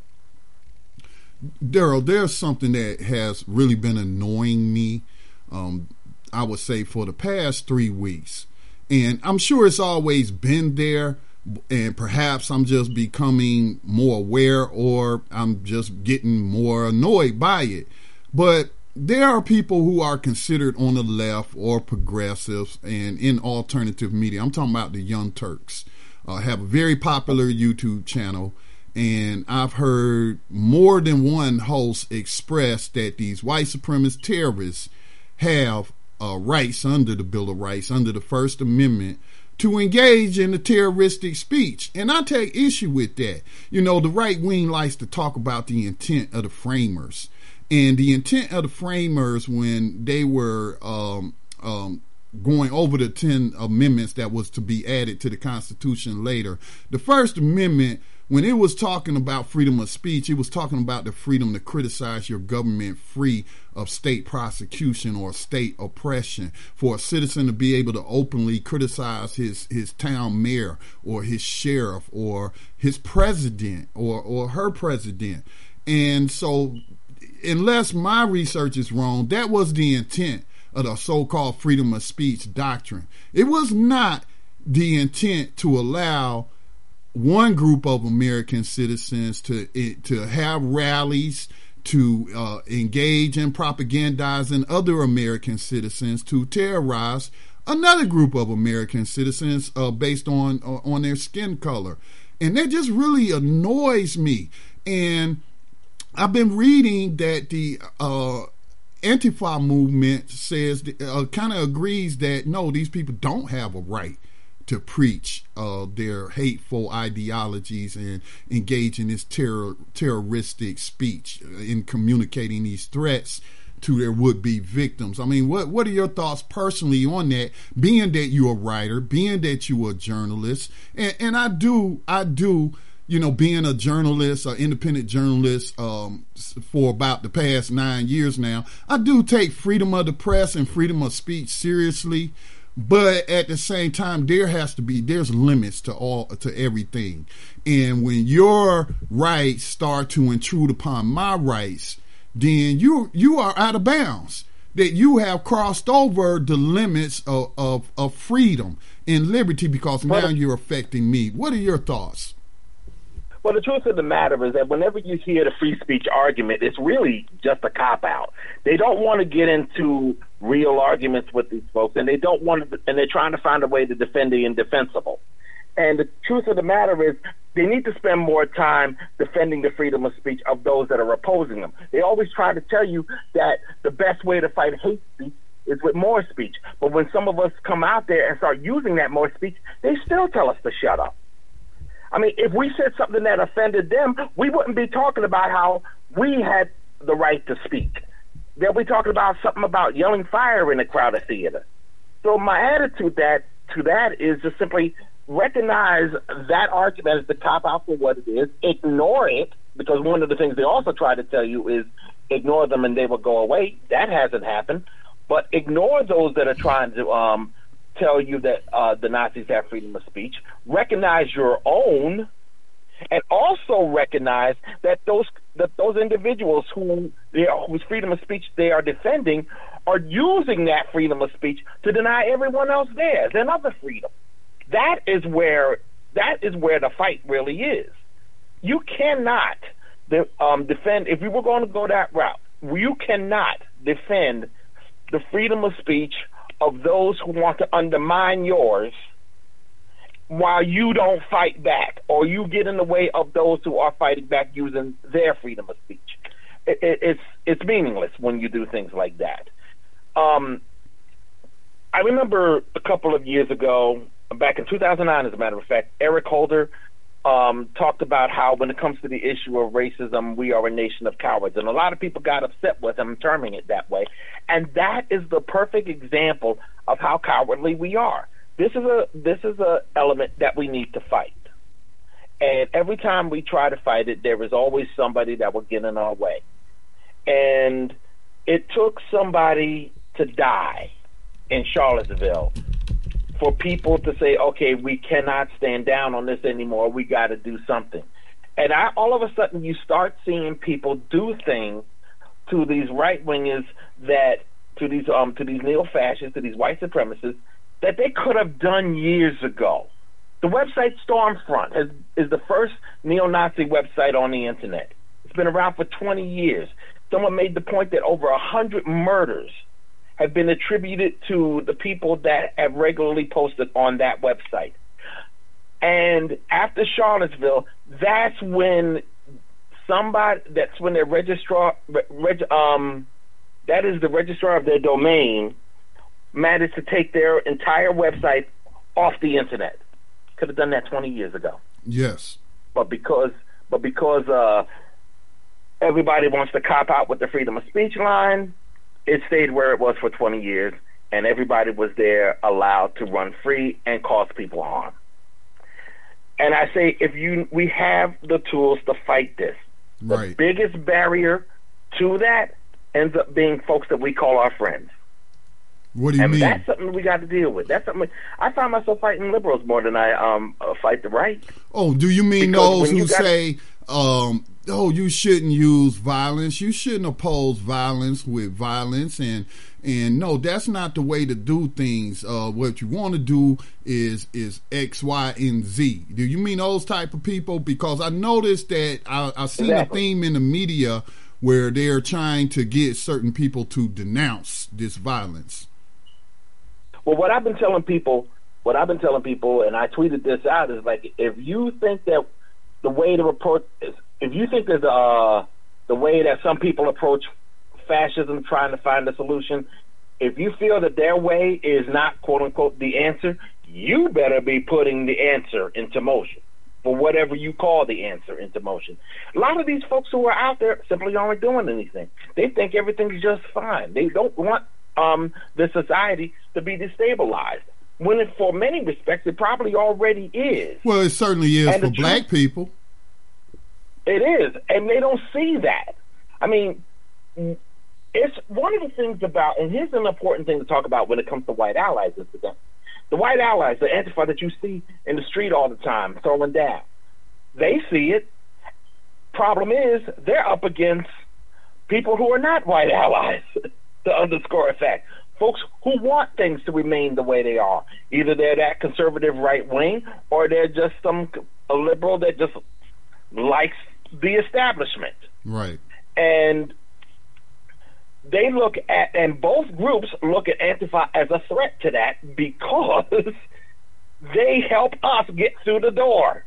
Daryl, there's something that has really been annoying me, um, I would say, for the past three weeks. And I'm sure it's always been there, and perhaps I'm just becoming more aware, or I'm just getting more annoyed by it. But there are people who are considered on the left or progressives and in alternative media. I'm talking about the Young Turks. Uh, have a very popular YouTube channel, and I've heard more than one host express that these white supremacist terrorists have uh, rights under the Bill of Rights, under the First Amendment, to engage in the terroristic speech. And I take issue with that. You know, the right wing likes to talk about the intent of the framers. And the intent of the framers when they were um, um, going over the ten amendments that was to be added to the Constitution later. The First Amendment when it was talking about freedom of speech, it was talking about the freedom to criticize your government free of state prosecution or state oppression, for a citizen to be able to openly criticize his, his town mayor or his sheriff or his president or, or her president. And so, unless my research is wrong, that was the intent of the so-called freedom of speech doctrine. It was not the intent to allow one group of American citizens to to have rallies, to uh, engage in propagandizing other American citizens, to terrorize another group of American citizens uh, based on uh, on their skin color. And that just really annoys me. And I've been reading that the uh, Antifa movement says, uh, kind of agrees that, no, these people don't have a right to preach uh, their hateful ideologies and engage in this terror, terroristic speech in communicating these threats to their would-be victims. I mean, what what are your thoughts personally on that, being that you're a writer, being that you're a journalist? And, and I do, I do, you know, being a journalist, an independent journalist um, for about the past nine years now, I do take freedom of the press and freedom of speech seriously. But at the same time, there has to be, there's limits to all, to everything. And when your rights start to intrude upon my rights, then you you are out of bounds. That you have crossed over the limits of, of, of freedom and liberty, because now you're affecting me. What are your thoughts? Well, the truth of the matter is that whenever you hear the free speech argument, it's really just a cop-out. They don't want to get into real arguments with these folks, and they don't want to, and they're trying to find a way to defend the indefensible. And the truth of the matter is they need to spend more time defending the freedom of speech of those that are opposing them. They always try to tell you that the best way to fight hate speech is with more speech. But when some of us come out there and start using that more speech, they still tell us to shut up. I mean, if we said something that offended them, we wouldn't be talking about how we had the right to speak. They'll be talking about something about yelling fire in a crowded theater. So my attitude that to that is just simply recognize that argument as the cop-out for what it is, ignore it, because one of the things they also try to tell you is ignore them and they will go away. That hasn't happened. But ignore those that are trying to um, tell you that uh, the Nazis have freedom of speech. Recognize your own, and also recognize that those that those individuals who they are, whose freedom of speech they are defending are using that freedom of speech to deny everyone else theirs and other freedom. That is where that is where the fight really is. You cannot de- um, defend, if you were going to go that route, you cannot defend the freedom of speech of those who want to undermine yours while you don't fight back, or you get in the way of those who are fighting back using their freedom of speech. It, it, it's it's meaningless when you do things like that. Um, I remember a couple of years ago, back in two thousand nine, as a matter of fact, Eric Holder um, talked about how when it comes to the issue of racism, we are a nation of cowards. And a lot of people got upset with him terming it that way. And that is the perfect example of how cowardly we are. This is a this is a element that we need to fight. And every time we try to fight it, there is always somebody that will get in our way. And it took somebody to die in Charlottesville for people to say, okay, we cannot stand down on this anymore. We got to do something. And I, all of a sudden, you start seeing people do things to these right wingers, that to these um to these neo fascists, to these white supremacists, that they could have done years ago. The website Stormfront has, is the first neo-Nazi website on the internet. It's been around for twenty years. Someone made the point that over a hundred murders have been attributed to the people that have regularly posted on that website. And after Charlottesville, that's when somebody, that's when their registrar, reg, um, that is the registrar of their domain, managed to take their entire website off the internet. Could have done that twenty years ago. Yes. But because, but because uh, everybody wants to cop out with the freedom of speech line, it stayed where it was for twenty years, and everybody was there allowed to run free and cause people harm. And I say, if you, we have the tools to fight this. Right. The biggest barrier to that ends up being folks that we call our friends. What do you and mean? That's something we got to deal with. That's something I find myself fighting liberals more than I um uh, fight the right. Oh, do you mean Because those when who you got- say, um, "Oh, you shouldn't use violence. You shouldn't oppose violence with violence," and and no, that's not the way to do things. Uh, what you want to do is is X, Y, and Z. Do you mean those type of people? Because I noticed that I, I seen Exactly. a theme in the media where they're trying to get certain people to denounce this violence. Well, what I've been telling people, what I've been telling people, and I tweeted this out, is like, if you think that the way to report, is, if you think that uh, the way that some people approach fascism, trying to find a solution, if you feel that their way is not quote unquote the answer, you better be putting the answer into motion, for whatever you call the answer into motion. A lot of these folks who are out there simply aren't doing anything. They think everything's just fine. They don't want um, the society to be destabilized, when it, for many respects it probably already is. Well, it certainly is And for the black truth- people. It is, and they don't see that. I mean, it's one of the things about, and here's an important thing to talk about when it comes to white allies is that the white allies, the Antifa that you see in the street all the time, throwing down, they see it. Problem is, they're up against people who are not white allies, to underscore a fact. Folks who want things to remain the way they are. Either they're that conservative right wing, or they're just some a liberal that just likes the establishment. Right. And they look at, and both groups look at Antifa as a threat to that, because they help us get through the door.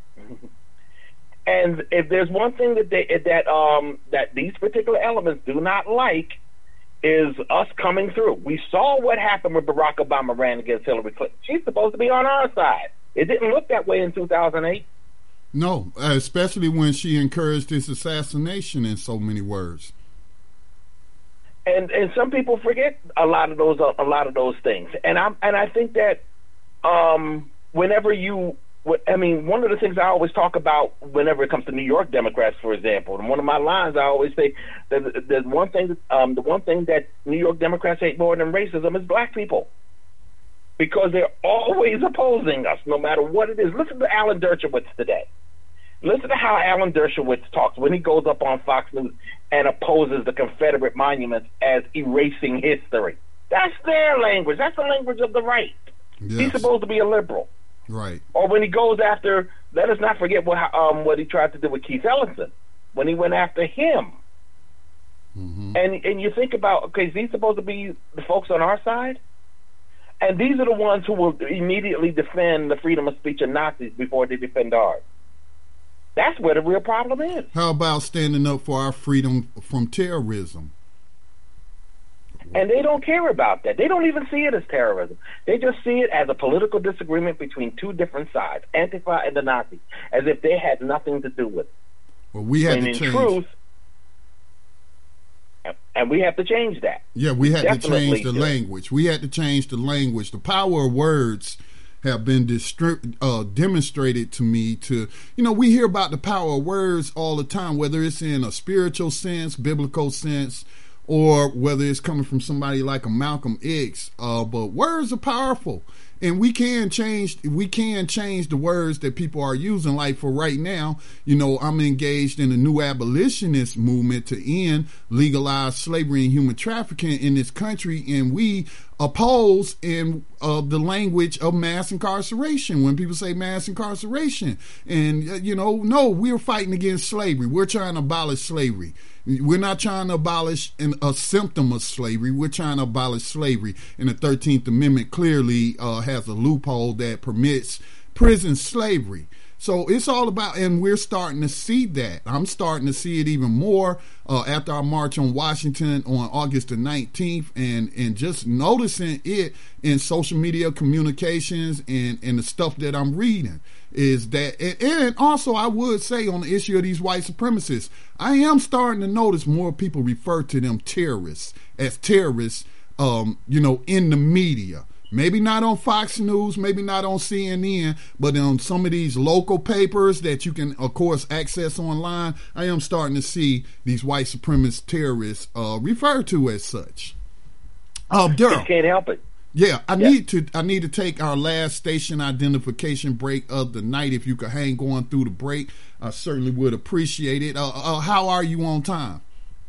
And if there's one thing that they that um that these particular elements do not like, is us coming through. We saw what happened when Barack Obama ran against Hillary Clinton. She's supposed to be on our side. It didn't look that way in two thousand eight. No, especially when she encouraged this assassination in so many words. And and some people forget a lot of those a lot of those things. And I and I think that um, whenever you, I mean, one of the things I always talk about whenever it comes to New York Democrats, for example, and one of my lines I always say that there's one thing, um, the one thing that New York Democrats hate more than racism is black people, because they're always opposing us, no matter what it is. Listen to Alan Dershowitz today. Listen to how Alan Dershowitz talks when he goes up on Fox News and opposes the Confederate monuments as erasing history. That's their language. That's the language of the right. Yes. He's supposed to be a liberal. Right. Or when he goes after, let us not forget what um, what he tried to do with Keith Ellison, when he went after him. Mm-hmm. And and you think about, okay, is he supposed to be the folks on our side? And these are the ones who will immediately defend the freedom of speech of Nazis before they defend ours. That's where the real problem is. How about standing up for our freedom from terrorism? And they don't care about that. They don't even see it as terrorism. They just see it as a political disagreement between two different sides, Antifa and the Nazis, as if they had nothing to do with it. Well, we had And to in change. truth, and we have to change that. Yeah, we had to Definitely change the do. language. We had to change the language. The power of words have been distri- uh, demonstrated to me to, you know, we hear about the power of words all the time, whether it's in a spiritual sense, biblical sense, or whether it's coming from somebody like a Malcolm X. Uh, but words are powerful, and we can change. We can change the words that people are using. Like for right now, you know, I'm engaged in a new abolitionist movement to end legalized slavery and human trafficking in this country, and we oppose in uh, the language of mass incarceration. When people say mass incarceration, and uh, you know, no, we're fighting against slavery. We're trying to abolish slavery. We're not trying to abolish an, a symptom of slavery. We're trying to abolish slavery. And the thirteenth Amendment clearly uh, has a loophole that permits prison slavery. So it's all about, and we're starting to see that. I'm starting to see it even more uh, after our march on Washington on August the nineteenth, and, and just noticing it in social media communications and, and the stuff that I'm reading. Is that, and, and also I would say on the issue of these white supremacists, I am starting to notice more people refer to them terrorists as terrorists, um, you know, in the media. Maybe not on Fox News, maybe not on C N N, but on some of these local papers that you can, of course, access online, I am starting to see these white supremacist terrorists uh, referred to as such. Uh, Daryl. You can't help it. Yeah, I yeah. need to I need to take our last station identification break of the night. If you could hang going through the break, I certainly would appreciate it. Uh, uh, how are you on time?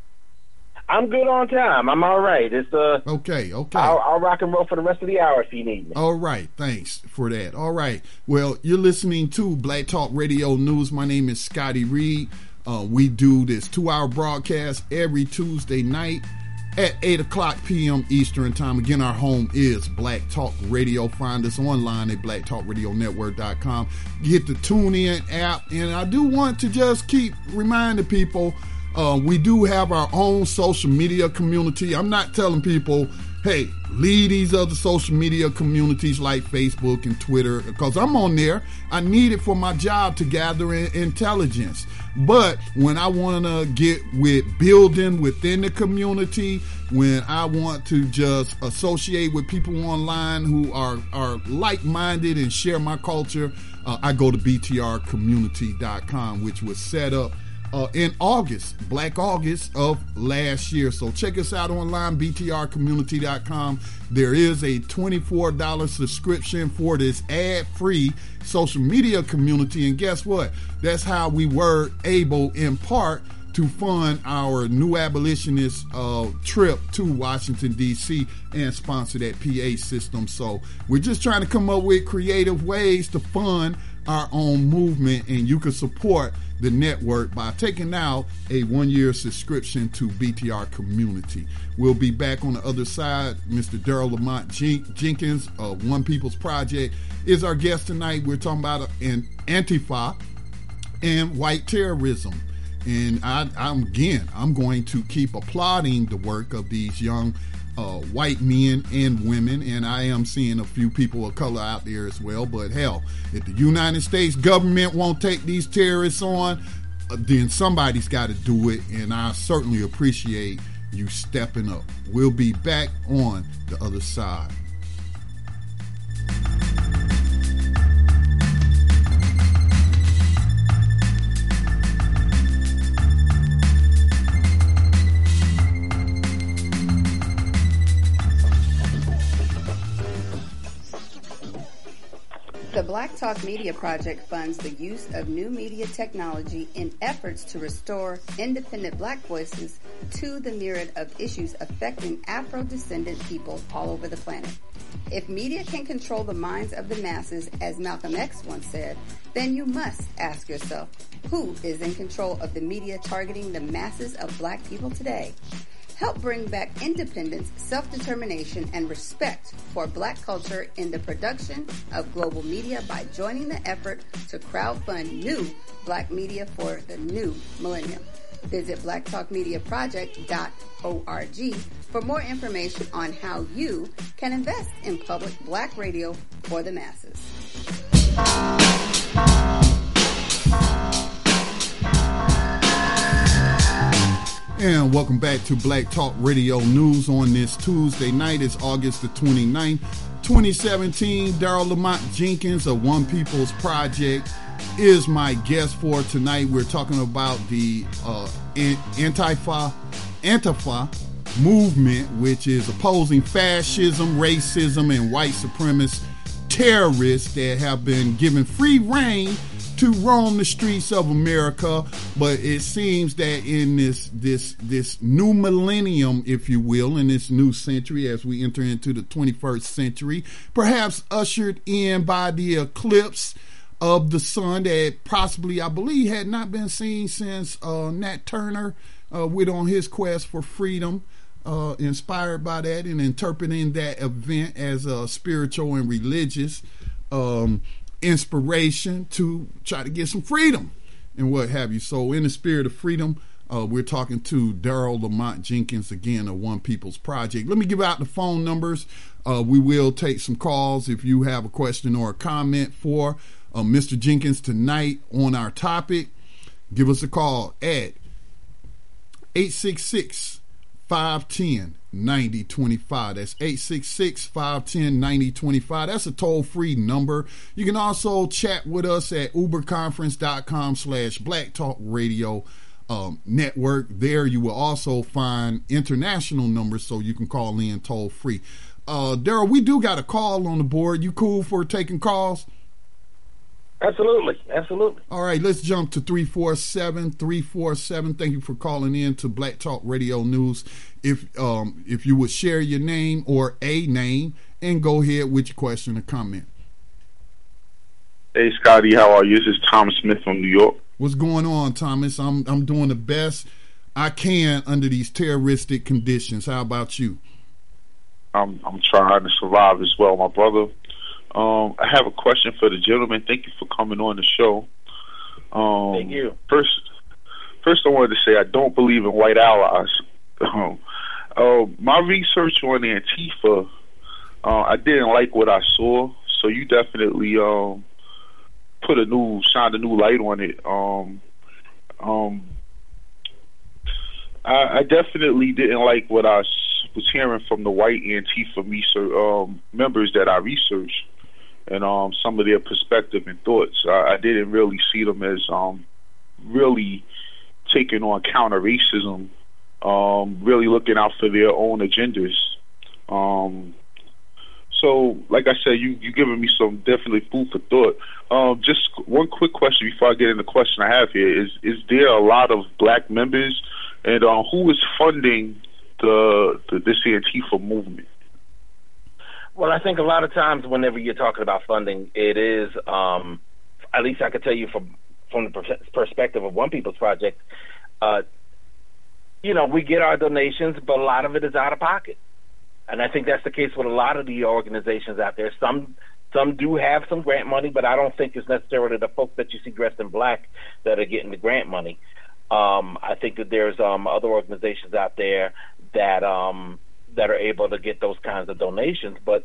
I'm good on time. I'm all right. It's uh okay, okay. I'll, I'll rock and roll for the rest of the hour if you need me. All right, thanks for that. All right. Well, you're listening to Black Talk Radio News. My name is Scotty Reed. Uh, we do this two-hour broadcast every Tuesday night at eight o'clock p.m. Eastern Time. Again, our home is Black Talk Radio. Find us online at black talk radio network dot com. Get the TuneIn app. And I do want to just keep reminding people, Uh, we do have our own social media community. I'm not telling people, hey, leave these other social media communities like Facebook and Twitter, because I'm on there. I need it for my job to gather in intelligence. But when I want to get with building within the community, when I want to just associate with people online who are, are like-minded and share my culture, uh, I go to b t r community dot com, which was set up Uh, in August, Black August of last year. So check us out online, b t r community dot com. There is a twenty-four dollars subscription for this ad-free social media community. And guess what? That's how we were able, in part, to fund our new abolitionist uh, trip to Washington, D C and sponsor that P A system. So we're just trying to come up with creative ways to fund our own movement, and you can support the network by taking out a one-year subscription to B T R Community. We'll be back on the other side. Mister Daryl Lamont Jen- Jenkins of One People's Project is our guest tonight. We're talking about an Antifa and white terrorism. And I, I'm again, I'm going to keep applauding the work of these young uh, white men and women, and I am seeing a few people of color out there as well. But hell, if the United States government won't take these terrorists on, uh, then somebody's got to do it, and I certainly appreciate you stepping up. We'll be back on the other side. The Black Talk Media Project funds the use of new media technology in efforts to restore independent black voices to the myriad of issues affecting Afro-descendant people all over the planet. If media can control the minds of the masses, as Malcolm X once said, then you must ask yourself, who is in control of the media targeting the masses of black people today? Help bring back independence, self-determination, and respect for black culture in the production of global media by joining the effort to crowdfund new black media for the new millennium. Visit black talk media project dot org for more information on how you can invest in public black radio for the masses. And welcome back to Black Talk Radio News on this Tuesday night. It's August the twenty-ninth, twenty seventeen. Daryl Lamont Jenkins of One People's Project is my guest for tonight. We're talking about the uh, Antifa, Antifa movement, which is opposing fascism, racism, and white supremacist terrorists that have been given free reign to roam the streets of America. But it seems that in this this this new millennium, if you will, in this new century, as we enter into the twenty-first century, perhaps ushered in by the eclipse of the sun that possibly, I believe, had not been seen since uh, Nat Turner uh, went on his quest for freedom, uh, inspired by that and interpreting that event as a spiritual and religious um inspiration to try to get some freedom and what have you. So in the spirit of freedom, uh, we're talking to Daryl Lamont Jenkins again of One People's Project. Let me give out the phone numbers. Uh, we will take some calls if you have a question or a comment for uh, Mister Jenkins tonight on our topic. Give us a call at eight six six, five one zero, ninety twenty-five. That's eight six six, five one zero, ninety twenty-five. That's a toll-free number. You can also chat with us at uberconference.com slash Black Talk Radio um, Network. There you will also find international numbers so you can call in toll-free. Uh, Daryl, we do got a call on the board. You cool for taking calls? Absolutely, absolutely. All right, let's jump to three four seven, three four seven. Thank you for calling in to Black Talk Radio News. If um, if you would share your name or a name and go ahead with your question or comment. Hey, Scotty, how are you? This is Thomas Smith from New York. What's going on, Thomas? I'm I'm doing the best I can under these terroristic conditions. How about you? I'm I'm trying to survive as well, my brother. Um, I have a question for the gentleman. Thank you for coming on the show. Um, Thank you. First, first I wanted to say I don't believe in white allies. Um, uh, my research on Antifa, uh, I didn't like what I saw, so you definitely um, put a new, shined a new light on it. Um, um, I, I definitely didn't like what I was hearing from the white Antifa research, um, members that I researched, and um, some of their perspective and thoughts. I, I didn't really see them as um, really taking on counter racism, um, really looking out for their own agendas. Um, so, like I said, you you giving me some definitely food for thought. Um, just one quick question before I get into the question I have here: is is there a lot of black members, and uh, who is funding the, the this Antifa movement? Well, I think a lot of times whenever you're talking about funding, it is, um, at least I could tell you from from the per- perspective of One People's Project, uh, you know, we get our donations, but a lot of it is out of pocket. And I think that's the case with a lot of the organizations out there. Some some do have some grant money, but I don't think it's necessarily the folks that you see dressed in black that are getting the grant money. Um, I think that there's um, other organizations out there that um, that are able to get those kinds of donations, but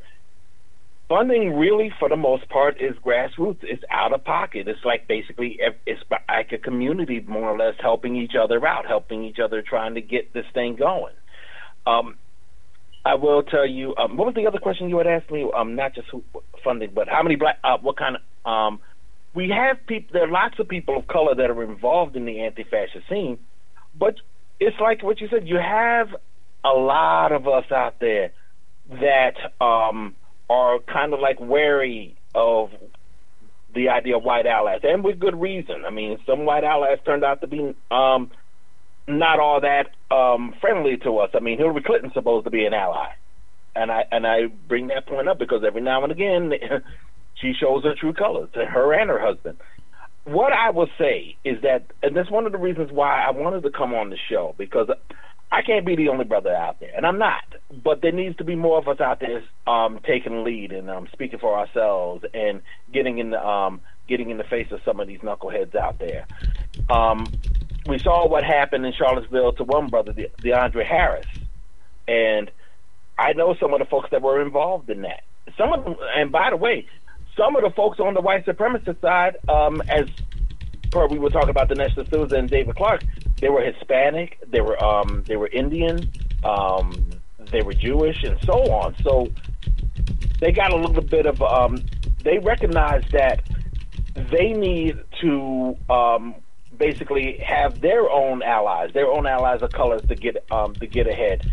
funding really, for the most part, is grassroots. It's out of pocket. It's like basically it's like a community, more or less, helping each other out, helping each other, trying to get this thing going. Um, I will tell you. Um, what was the other question you had asked me? Um, not just who, funding, but how many black? Uh, what kind of? Um, we have people. There are lots of people of color that are involved in the anti-fascist scene, but it's like what you said. You have a lot of us out there that um, are kind of like wary of the idea of white allies, and with good reason. I mean, some white allies turned out to be um, not all that um, friendly to us. I mean, Hillary Clinton's supposed to be an ally, and I and I bring that point up because every now and again she shows her true colors, to her and her husband. What I will say is that, and that's one of the reasons why I wanted to come on the show, because I can't be the only brother out there, and I'm not. But there needs to be more of us out there um, taking the lead and um, speaking for ourselves and getting in the um, getting in the face of some of these knuckleheads out there. Um, we saw what happened in Charlottesville to one brother, De- DeAndre Harris, and I know some of the folks that were involved in that. Some of them, and by the way, some of the folks on the white supremacist side, um, as per we were talking about Dinesh D'Souza and David Clark, they were Hispanic, they were um, they were Indian, um, they were Jewish, and so on. So they got a little bit of um, they recognized that they need to um, basically have their own allies, their own allies of colors to get um, to get ahead,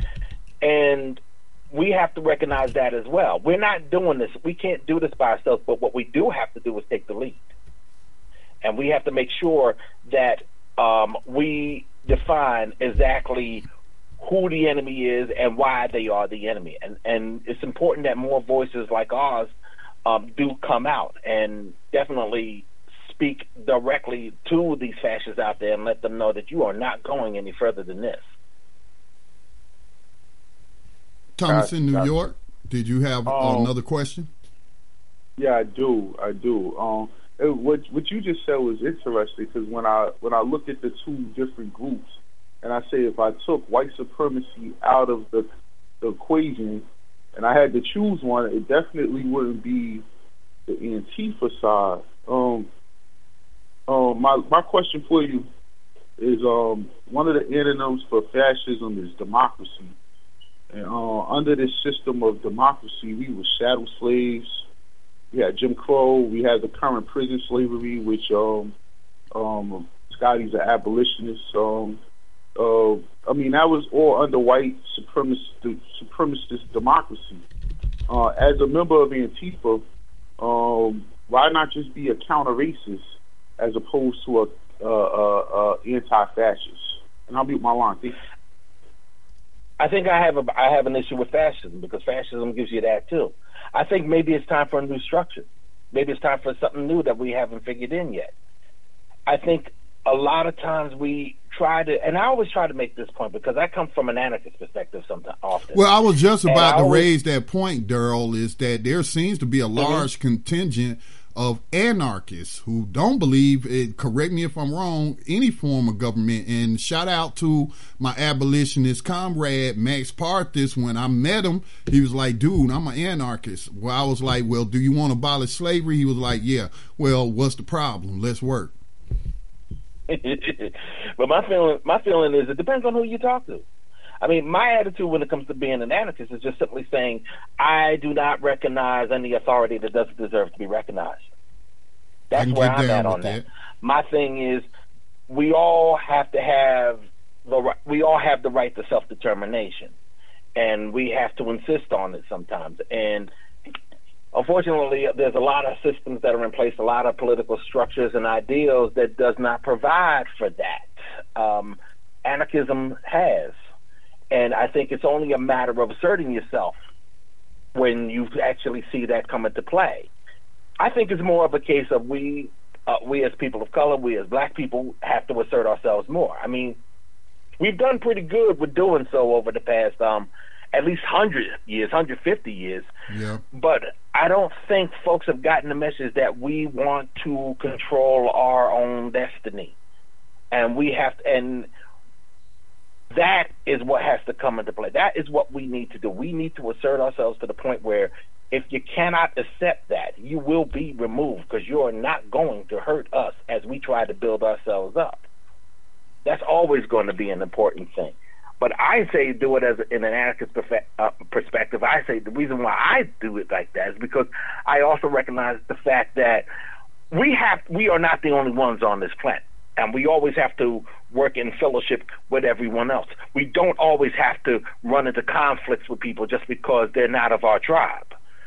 and we have to recognize that as well. We're not doing this. We can't do this by ourselves. But what we do have to do is take the lead, and we have to make sure that um, we define exactly who the enemy is and why they are the enemy. And and it's important that more voices like ours um, do come out and definitely speak directly to these fascists out there and let them know that you are not going any further than this. Thomas in New Gotcha. York, did you have Um, another question? Yeah, I do. I do. Um, it, what what you just said was interesting, because when I when I look at the two different groups, and I say if I took white supremacy out of the, the equation, and I had to choose one, it definitely wouldn't be the Antifa side. Um, um, my my question for you is, um, one of the antonyms for fascism is democracy. And uh, under this system of democracy, we were chattel slaves. We had Jim Crow. We had the current prison slavery, which um, um, Scotty's an abolitionist. Um, uh, I mean, that was all under white supremacist, supremacist democracy. Uh, as a member of Antifa, um, why not just be a counter-racist as opposed to a uh, uh, uh, anti-fascist? And I'll mute my line. Thank you. I think I have a I have an issue with fascism, because fascism gives you that too. I think maybe it's time for a new structure. Maybe it's time for something new that we haven't figured in yet. I think a lot of times we try to, and I always try to make this point because I come from an anarchist perspective sometimes often. Well, I was just about to always, raise that point, Daryl, is that there seems to be a large mm-hmm. contingent of anarchists who don't believe, it, correct me if I'm wrong, any form of government. And shout out to my abolitionist comrade, Max Parthis. When I met him, he was like, dude, I'm an anarchist. Well, I was like, well, do you want to abolish slavery? He was like, yeah. Well, what's the problem? Let's work. But my feeling, my feeling is it depends on who you talk to. I mean, my attitude when it comes to being an anarchist is just simply saying, I do not recognize any authority that doesn't deserve to be recognized. That's where I'm at on that. that. My thing is, we all have to have the we all have the right to self-determination, and we have to insist on it sometimes. And unfortunately, there's a lot of systems that are in place, a lot of political structures and ideals that does not provide for that. Um, anarchism has. And I think it's only a matter of asserting yourself when you actually see that come into play. I think it's more of a case of we, uh, we as people of color, we as black people, have to assert ourselves more. I mean, we've done pretty good with doing so over the past um, at least one hundred years, one hundred fifty years. Yeah. But I don't think folks have gotten the message that we want to control our own destiny. And we have to, and that is what has to come into play. That is what we need to do. We need to assert ourselves to the point where if you cannot accept that, you will be removed, because you are not going to hurt us as we try to build ourselves up. That's always going to be an important thing. But I say do it as in an anarchist perspective. I say the reason why I do it like that is because I also recognize the fact that we have we are not the only ones on this planet. And we always have to work in fellowship with everyone else. We don't always have to run into conflicts with people just because they're not of our tribe.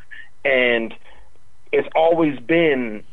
And it's always been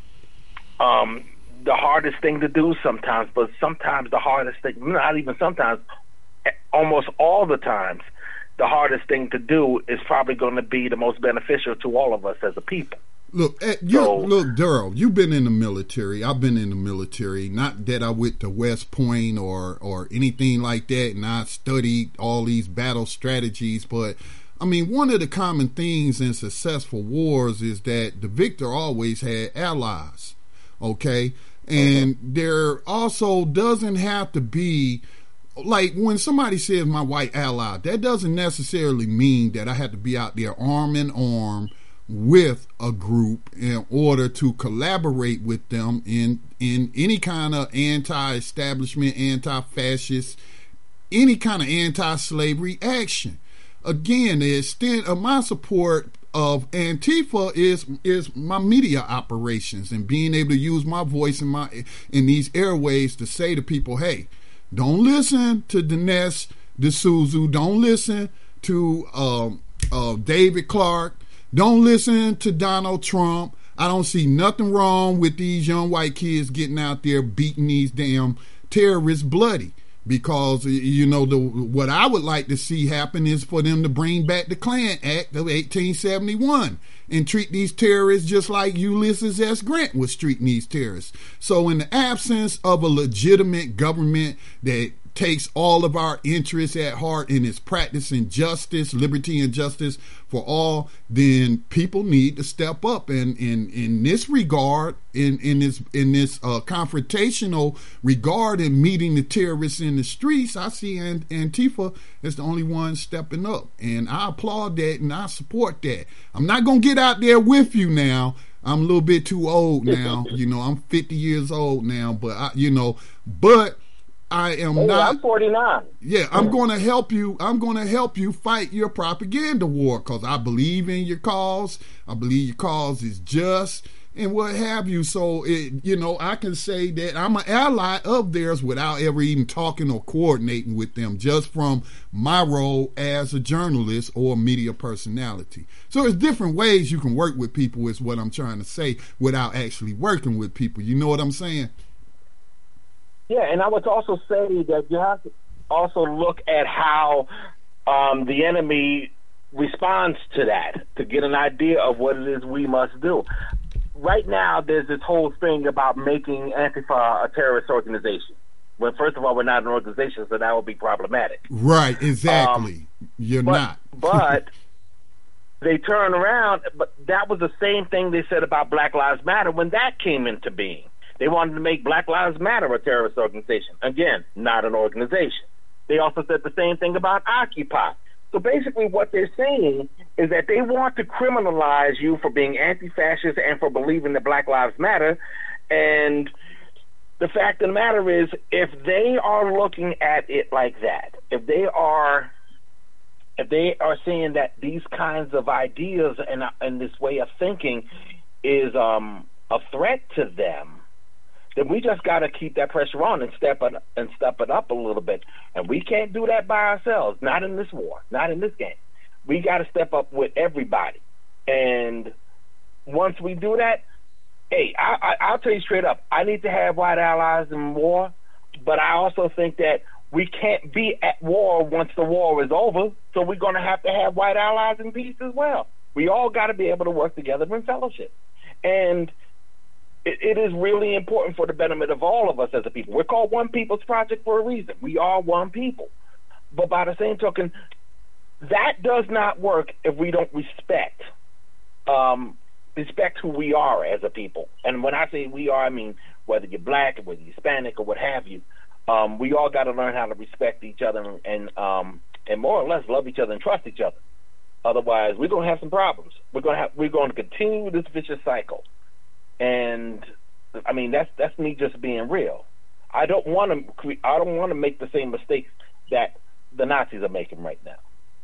um, the hardest thing to do sometimes, but sometimes the hardest thing, not even sometimes, almost all the times, the hardest thing to do is probably going to be the most beneficial to all of us as a people. Look, you, so, look, Daryl, you've been in the military. I've been in the military. Not that I went to West Point or, or anything like that, and I studied all these battle strategies. But, I mean, one of the common things in successful wars is that the victor always had allies, okay? And mm-hmm. there also doesn't have to be, like, when somebody says my white ally, that doesn't necessarily mean that I have to be out there arm in arm with a group in order to collaborate with them in in any kind of anti-establishment, anti-fascist, any kind of anti-slavery action. Again, the extent of my support of Antifa is is my media operations and being able to use my voice in my in these airways to say to people, hey, don't listen to Dinesh D'Souza, don't listen to uh, uh, David Clark, don't listen to Donald Trump. I don't see nothing wrong with these young white kids getting out there beating these damn terrorists bloody. Because, you know, the what I would like to see happen is for them to bring back the Klan Act of eighteen seventy-one and treat these terrorists just like Ulysses S. Grant was treating these terrorists. So in the absence of a legitimate government that takes all of our interests at heart and is practicing justice, liberty, and justice for all, then people need to step up. And in in this regard, in in this in this uh, confrontational regard in meeting the terrorists in the streets, I see Antifa as the only one stepping up, and I applaud that and I support that. I'm not gonna get out there with you now. I'm a little bit too old now. You know, I'm fifty years old now, but I, you know, but. I am oh, not. I'm forty-nine. Yeah, I'm going to help you. I'm going to help you fight your propaganda war because I believe in your cause. I believe your cause is just and what have you. So, it, you know, I can say that I'm an ally of theirs without ever even talking or coordinating with them, just from my role as a journalist or a media personality. So there's different ways you can work with people is what I'm trying to say without actually working with people. You know what I'm saying? Yeah, and I would also say that you have to also look at how um, the enemy responds to that to get an idea of what it is we must do. Right now, there's this whole thing about making Antifa a terrorist organization. When, first of all, we're not an organization, so that would be problematic. Right, exactly. Um, You're but, not. But they turn around, but that was the same thing they said about Black Lives Matter when that came into being. They wanted to make Black Lives Matter a terrorist organization. Again, not an organization. They also said the same thing about Occupy. So basically what they're saying is that they want to criminalize you for being anti-fascist and for believing that Black Lives Matter. And the fact of the matter is, if they are looking at it like that, if they are if they are saying that these kinds of ideas and, and this way of thinking is um, a threat to them, then we just got to keep that pressure on and step it and step it up a little bit. And we can't do that by ourselves. Not in this war. Not in this game. We got to step up with everybody. And once we do that, hey, I, I, I'll tell you straight up, I need to have white allies in war, but I also think that we can't be at war once the war is over. So we're going to have to have white allies in peace as well. We all got to be able to work together in fellowship. And it is really important for the betterment of all of us as a people. We're called One People's Project for a reason. We are one people. But by the same token, that does not work if we don't respect um, respect who we are as a people. And when I say we are, I mean whether you're black or whether you're Hispanic or what have you. Um, we all got to learn how to respect each other and um, and more or less love each other and trust each other. Otherwise, we're going to have some problems. We're going to have we're going to continue this vicious cycle. And I mean that's that's me just being real. I don't want to I don't want to make the same mistakes that the Nazis are making right now.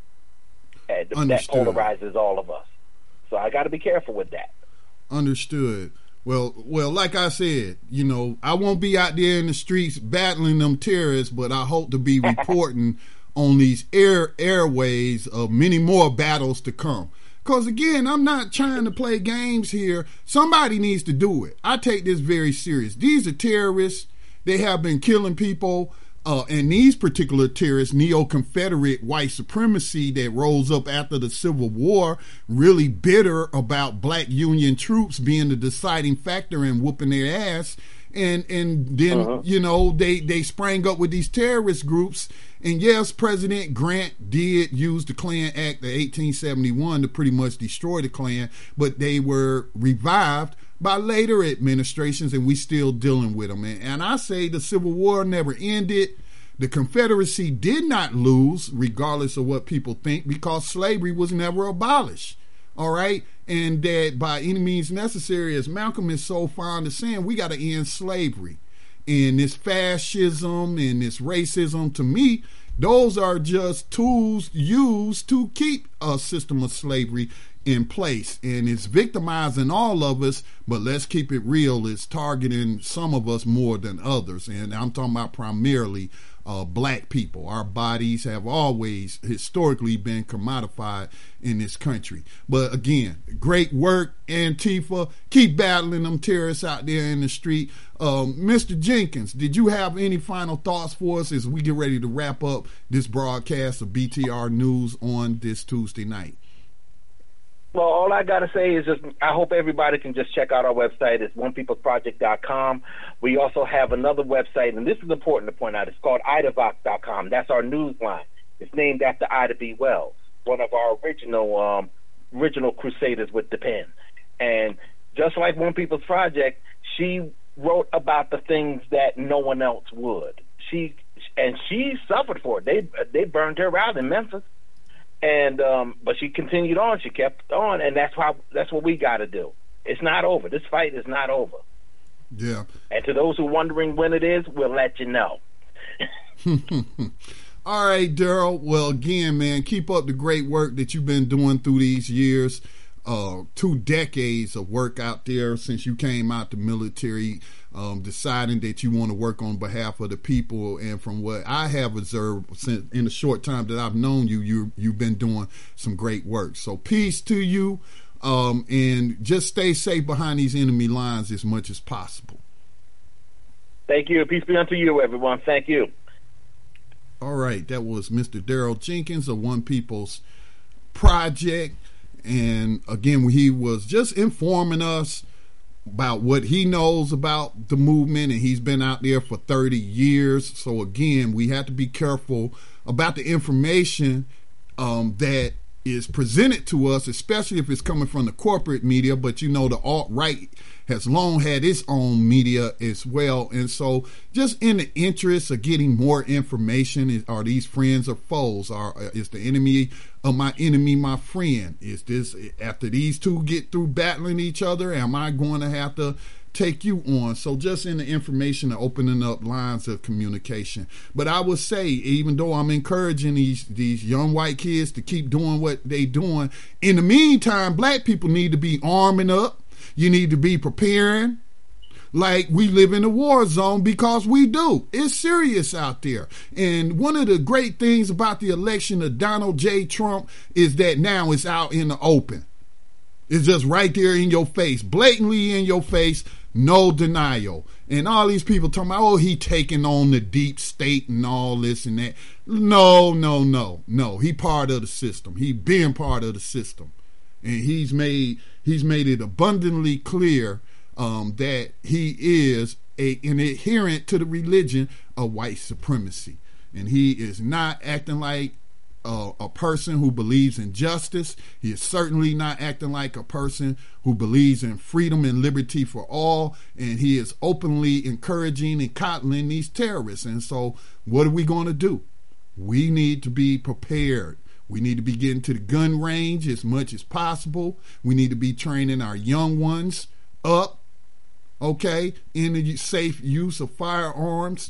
And that polarizes all of us. So I got to be careful with that. Understood. Well, well, like I said, you know, I won't be out there in the streets battling them terrorists, but I hope to be reporting on these air airways of many more battles to come. Because, again, I'm not trying to play games here. Somebody needs to do it. I take this very serious. These are terrorists. They have been killing people. Uh, and these particular terrorists, neo-Confederate white supremacy that rose up after the Civil War, really bitter about black Union troops being the deciding factor in whooping their ass. And and then, uh-huh. you know, they, they sprang up with these terrorist groups. And yes, President Grant did use the Klan Act of eighteen seventy-one to pretty much destroy the Klan, but they were revived by later administrations, and we still dealing with them. And, and I say the Civil War never ended. The Confederacy did not lose, regardless of what people think, because slavery was never abolished. All right? And that by any means necessary, as Malcolm is so fond of saying, we got to end slavery. And this fascism and this racism, to me, those are just tools used to keep a system of slavery in place. And it's victimizing all of us, but let's keep it real, it's targeting some of us more than others. And I'm talking about primarily uh, black people. Our bodies have always historically been commodified in this country. But again, great work, Antifa. Keep battling them terrorists out there in the street. Um, Mister Jenkins, did you have any final thoughts for us as we get ready to wrap up this broadcast of B T R News on this Tuesday night? Well, all I got to say is just I hope everybody can just check out our website. It's one peoples project dot com. We also have another website, and this is important to point out. It's called ida vox dot com. That's our news line. It's named after Ida B. Wells, one of our original um, original crusaders with the pen. And just like One People's Project, she wrote about the things that no one else would. She and she suffered for it. They they burned her out in Memphis. And um, but she continued on. She kept on, and that's why that's what we got to do. It's not over. This fight is not over. Yeah. And to those who are wondering when it is, we'll let you know. All right, Daryl. Well, again, man, keep up the great work that you've been doing through these years. Uh, two decades of work out there since you came out the military, um, deciding that you want to work on behalf of the people. And from what I have observed since in the short time that I've known you, you you've been doing some great work. So peace to you, um, and just stay safe behind these enemy lines as much as possible. Thank you. Peace be unto you, everyone. Thank you. All right, that was Mister Daryl Jenkins of One People's Project. And again, he was just informing us about what he knows about the movement, and he's been out there for thirty years. So again, we have to be careful about the information um, that is presented to us, especially if it's coming from the corporate media. But you know, the alt-right has long had its own media as well. And so just in the interest of getting more information, is, are these friends or foes? Are, is the enemy of my enemy my friend? Is this, after these two get through battling each other, am I going to have to take you on? So just in the information of opening up lines of communication. But I would say, even though I'm encouraging these, these young white kids to keep doing what they doing, in the meantime, black people need to be arming up. You need to be preparing like we live in a war zone, because we do. It's serious out there. And one of the great things about the election of Donald J. Trump is that now it's out in the open. It's just right there in your face, blatantly in your face, no denial. And all these people talking about, oh, he taking on the deep state and all this and that. No, no, no, no. He part of the system. He been part of the system. And he's made he's made it abundantly clear um, that he is a, an adherent to the religion of white supremacy. And he is not acting like uh, a person who believes in justice. He is certainly not acting like a person who believes in freedom and liberty for all. And he is openly encouraging and coddling these terrorists. And so what are we going to do? We need to be prepared. We need to be getting to the gun range as much as possible. We need to be training our young ones up, okay, in the safe use of firearms.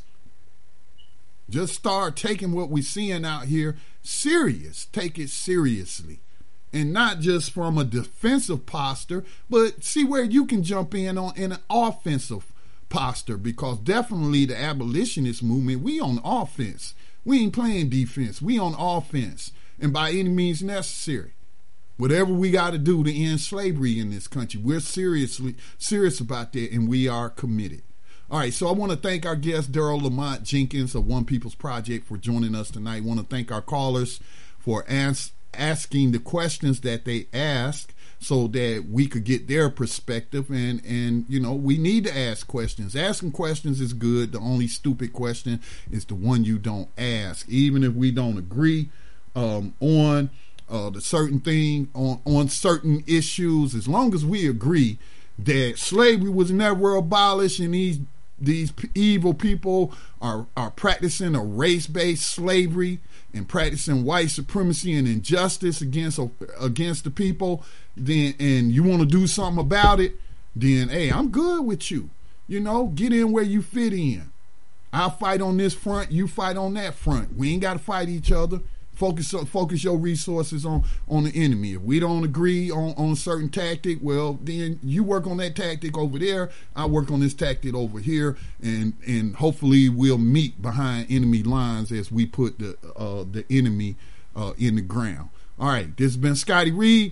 Just start taking what we're seeing out here serious. Take it seriously. And not just from a defensive posture, but see where you can jump in on in an offensive posture, because definitely the abolitionist movement, we on offense. We ain't playing defense. We on offense. And by any means necessary, whatever we got to do to end slavery in this country, we're seriously serious about that, and we are committed. All right, so I want to thank our guest, Daryl Lamont Jenkins of One People's Project, for joining us tonight. I want to thank our callers for as- asking the questions that they asked so that we could get their perspective. And, and, you know, we need to ask questions. Asking questions is good. The only stupid question is the one you don't ask. Even if we don't agree Um, on uh, the certain thing, on, on certain issues, as long as we agree that slavery was never abolished and these these p- evil people are, are practicing a race-based slavery and practicing white supremacy and injustice against against the people, then and you want to do something about it, then hey, I'm good with you. You know, get in where you fit in. I'll fight on this front, you fight on that front. We ain't got to fight each other. Focus focus your resources on, on the enemy. If we don't agree on, on a certain tactic, well, then you work on that tactic over there. I work on this tactic over here, and and hopefully we'll meet behind enemy lines as we put the uh, the enemy uh, in the ground. All right, this has been Scotty Reed.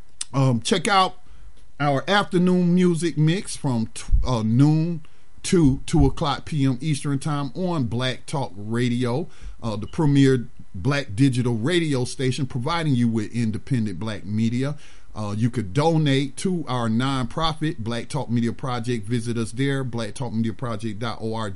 Um, check out our afternoon music mix from t- uh, noon to two o'clock p.m. Eastern Time on Black Talk Radio, uh, the premier black digital radio station providing you with independent black media. Uh, you could donate to our nonprofit, Black Talk Media Project. Visit us there, black talk media project dot org,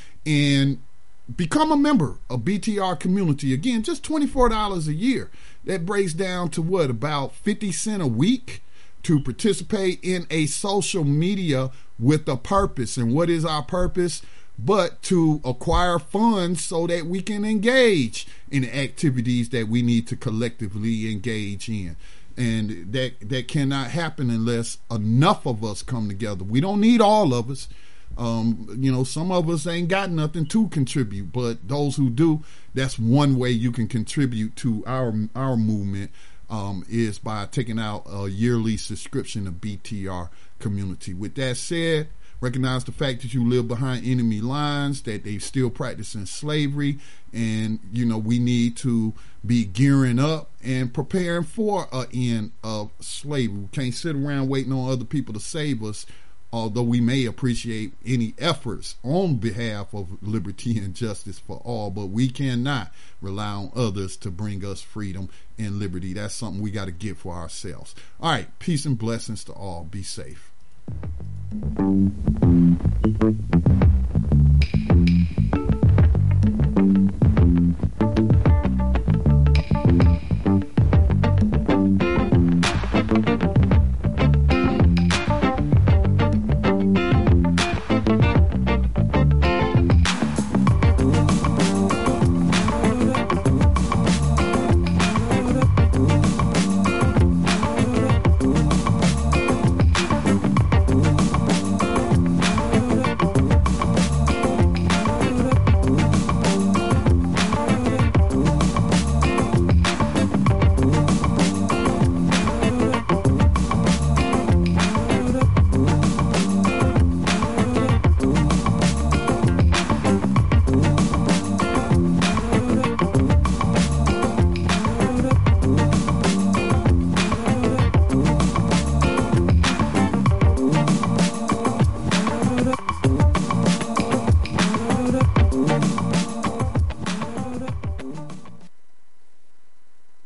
and become a member of B T R community. Again, just twenty-four dollars a year. That breaks down to what, about fifty cents a week to participate in a social media with a purpose. And what is our purpose? But to acquire funds so that we can engage in activities that we need to collectively engage in. And that that cannot happen unless enough of us come together. We don't need all of us, Um, you know, some of us ain't got nothing to contribute, but those who do, that's one way you can contribute to our our movement, um, is by taking out a yearly subscription to B T R Community. With that said, recognize the fact that you live behind enemy lines, that they still practicing slavery, and, you know, we need to be gearing up and preparing for an end of slavery. We can't sit around waiting on other people to save us, although we may appreciate any efforts on behalf of liberty and justice for all, but we cannot rely on others to bring us freedom and liberty. That's something we got to get for ourselves. All right, peace and blessings to all. Be safe.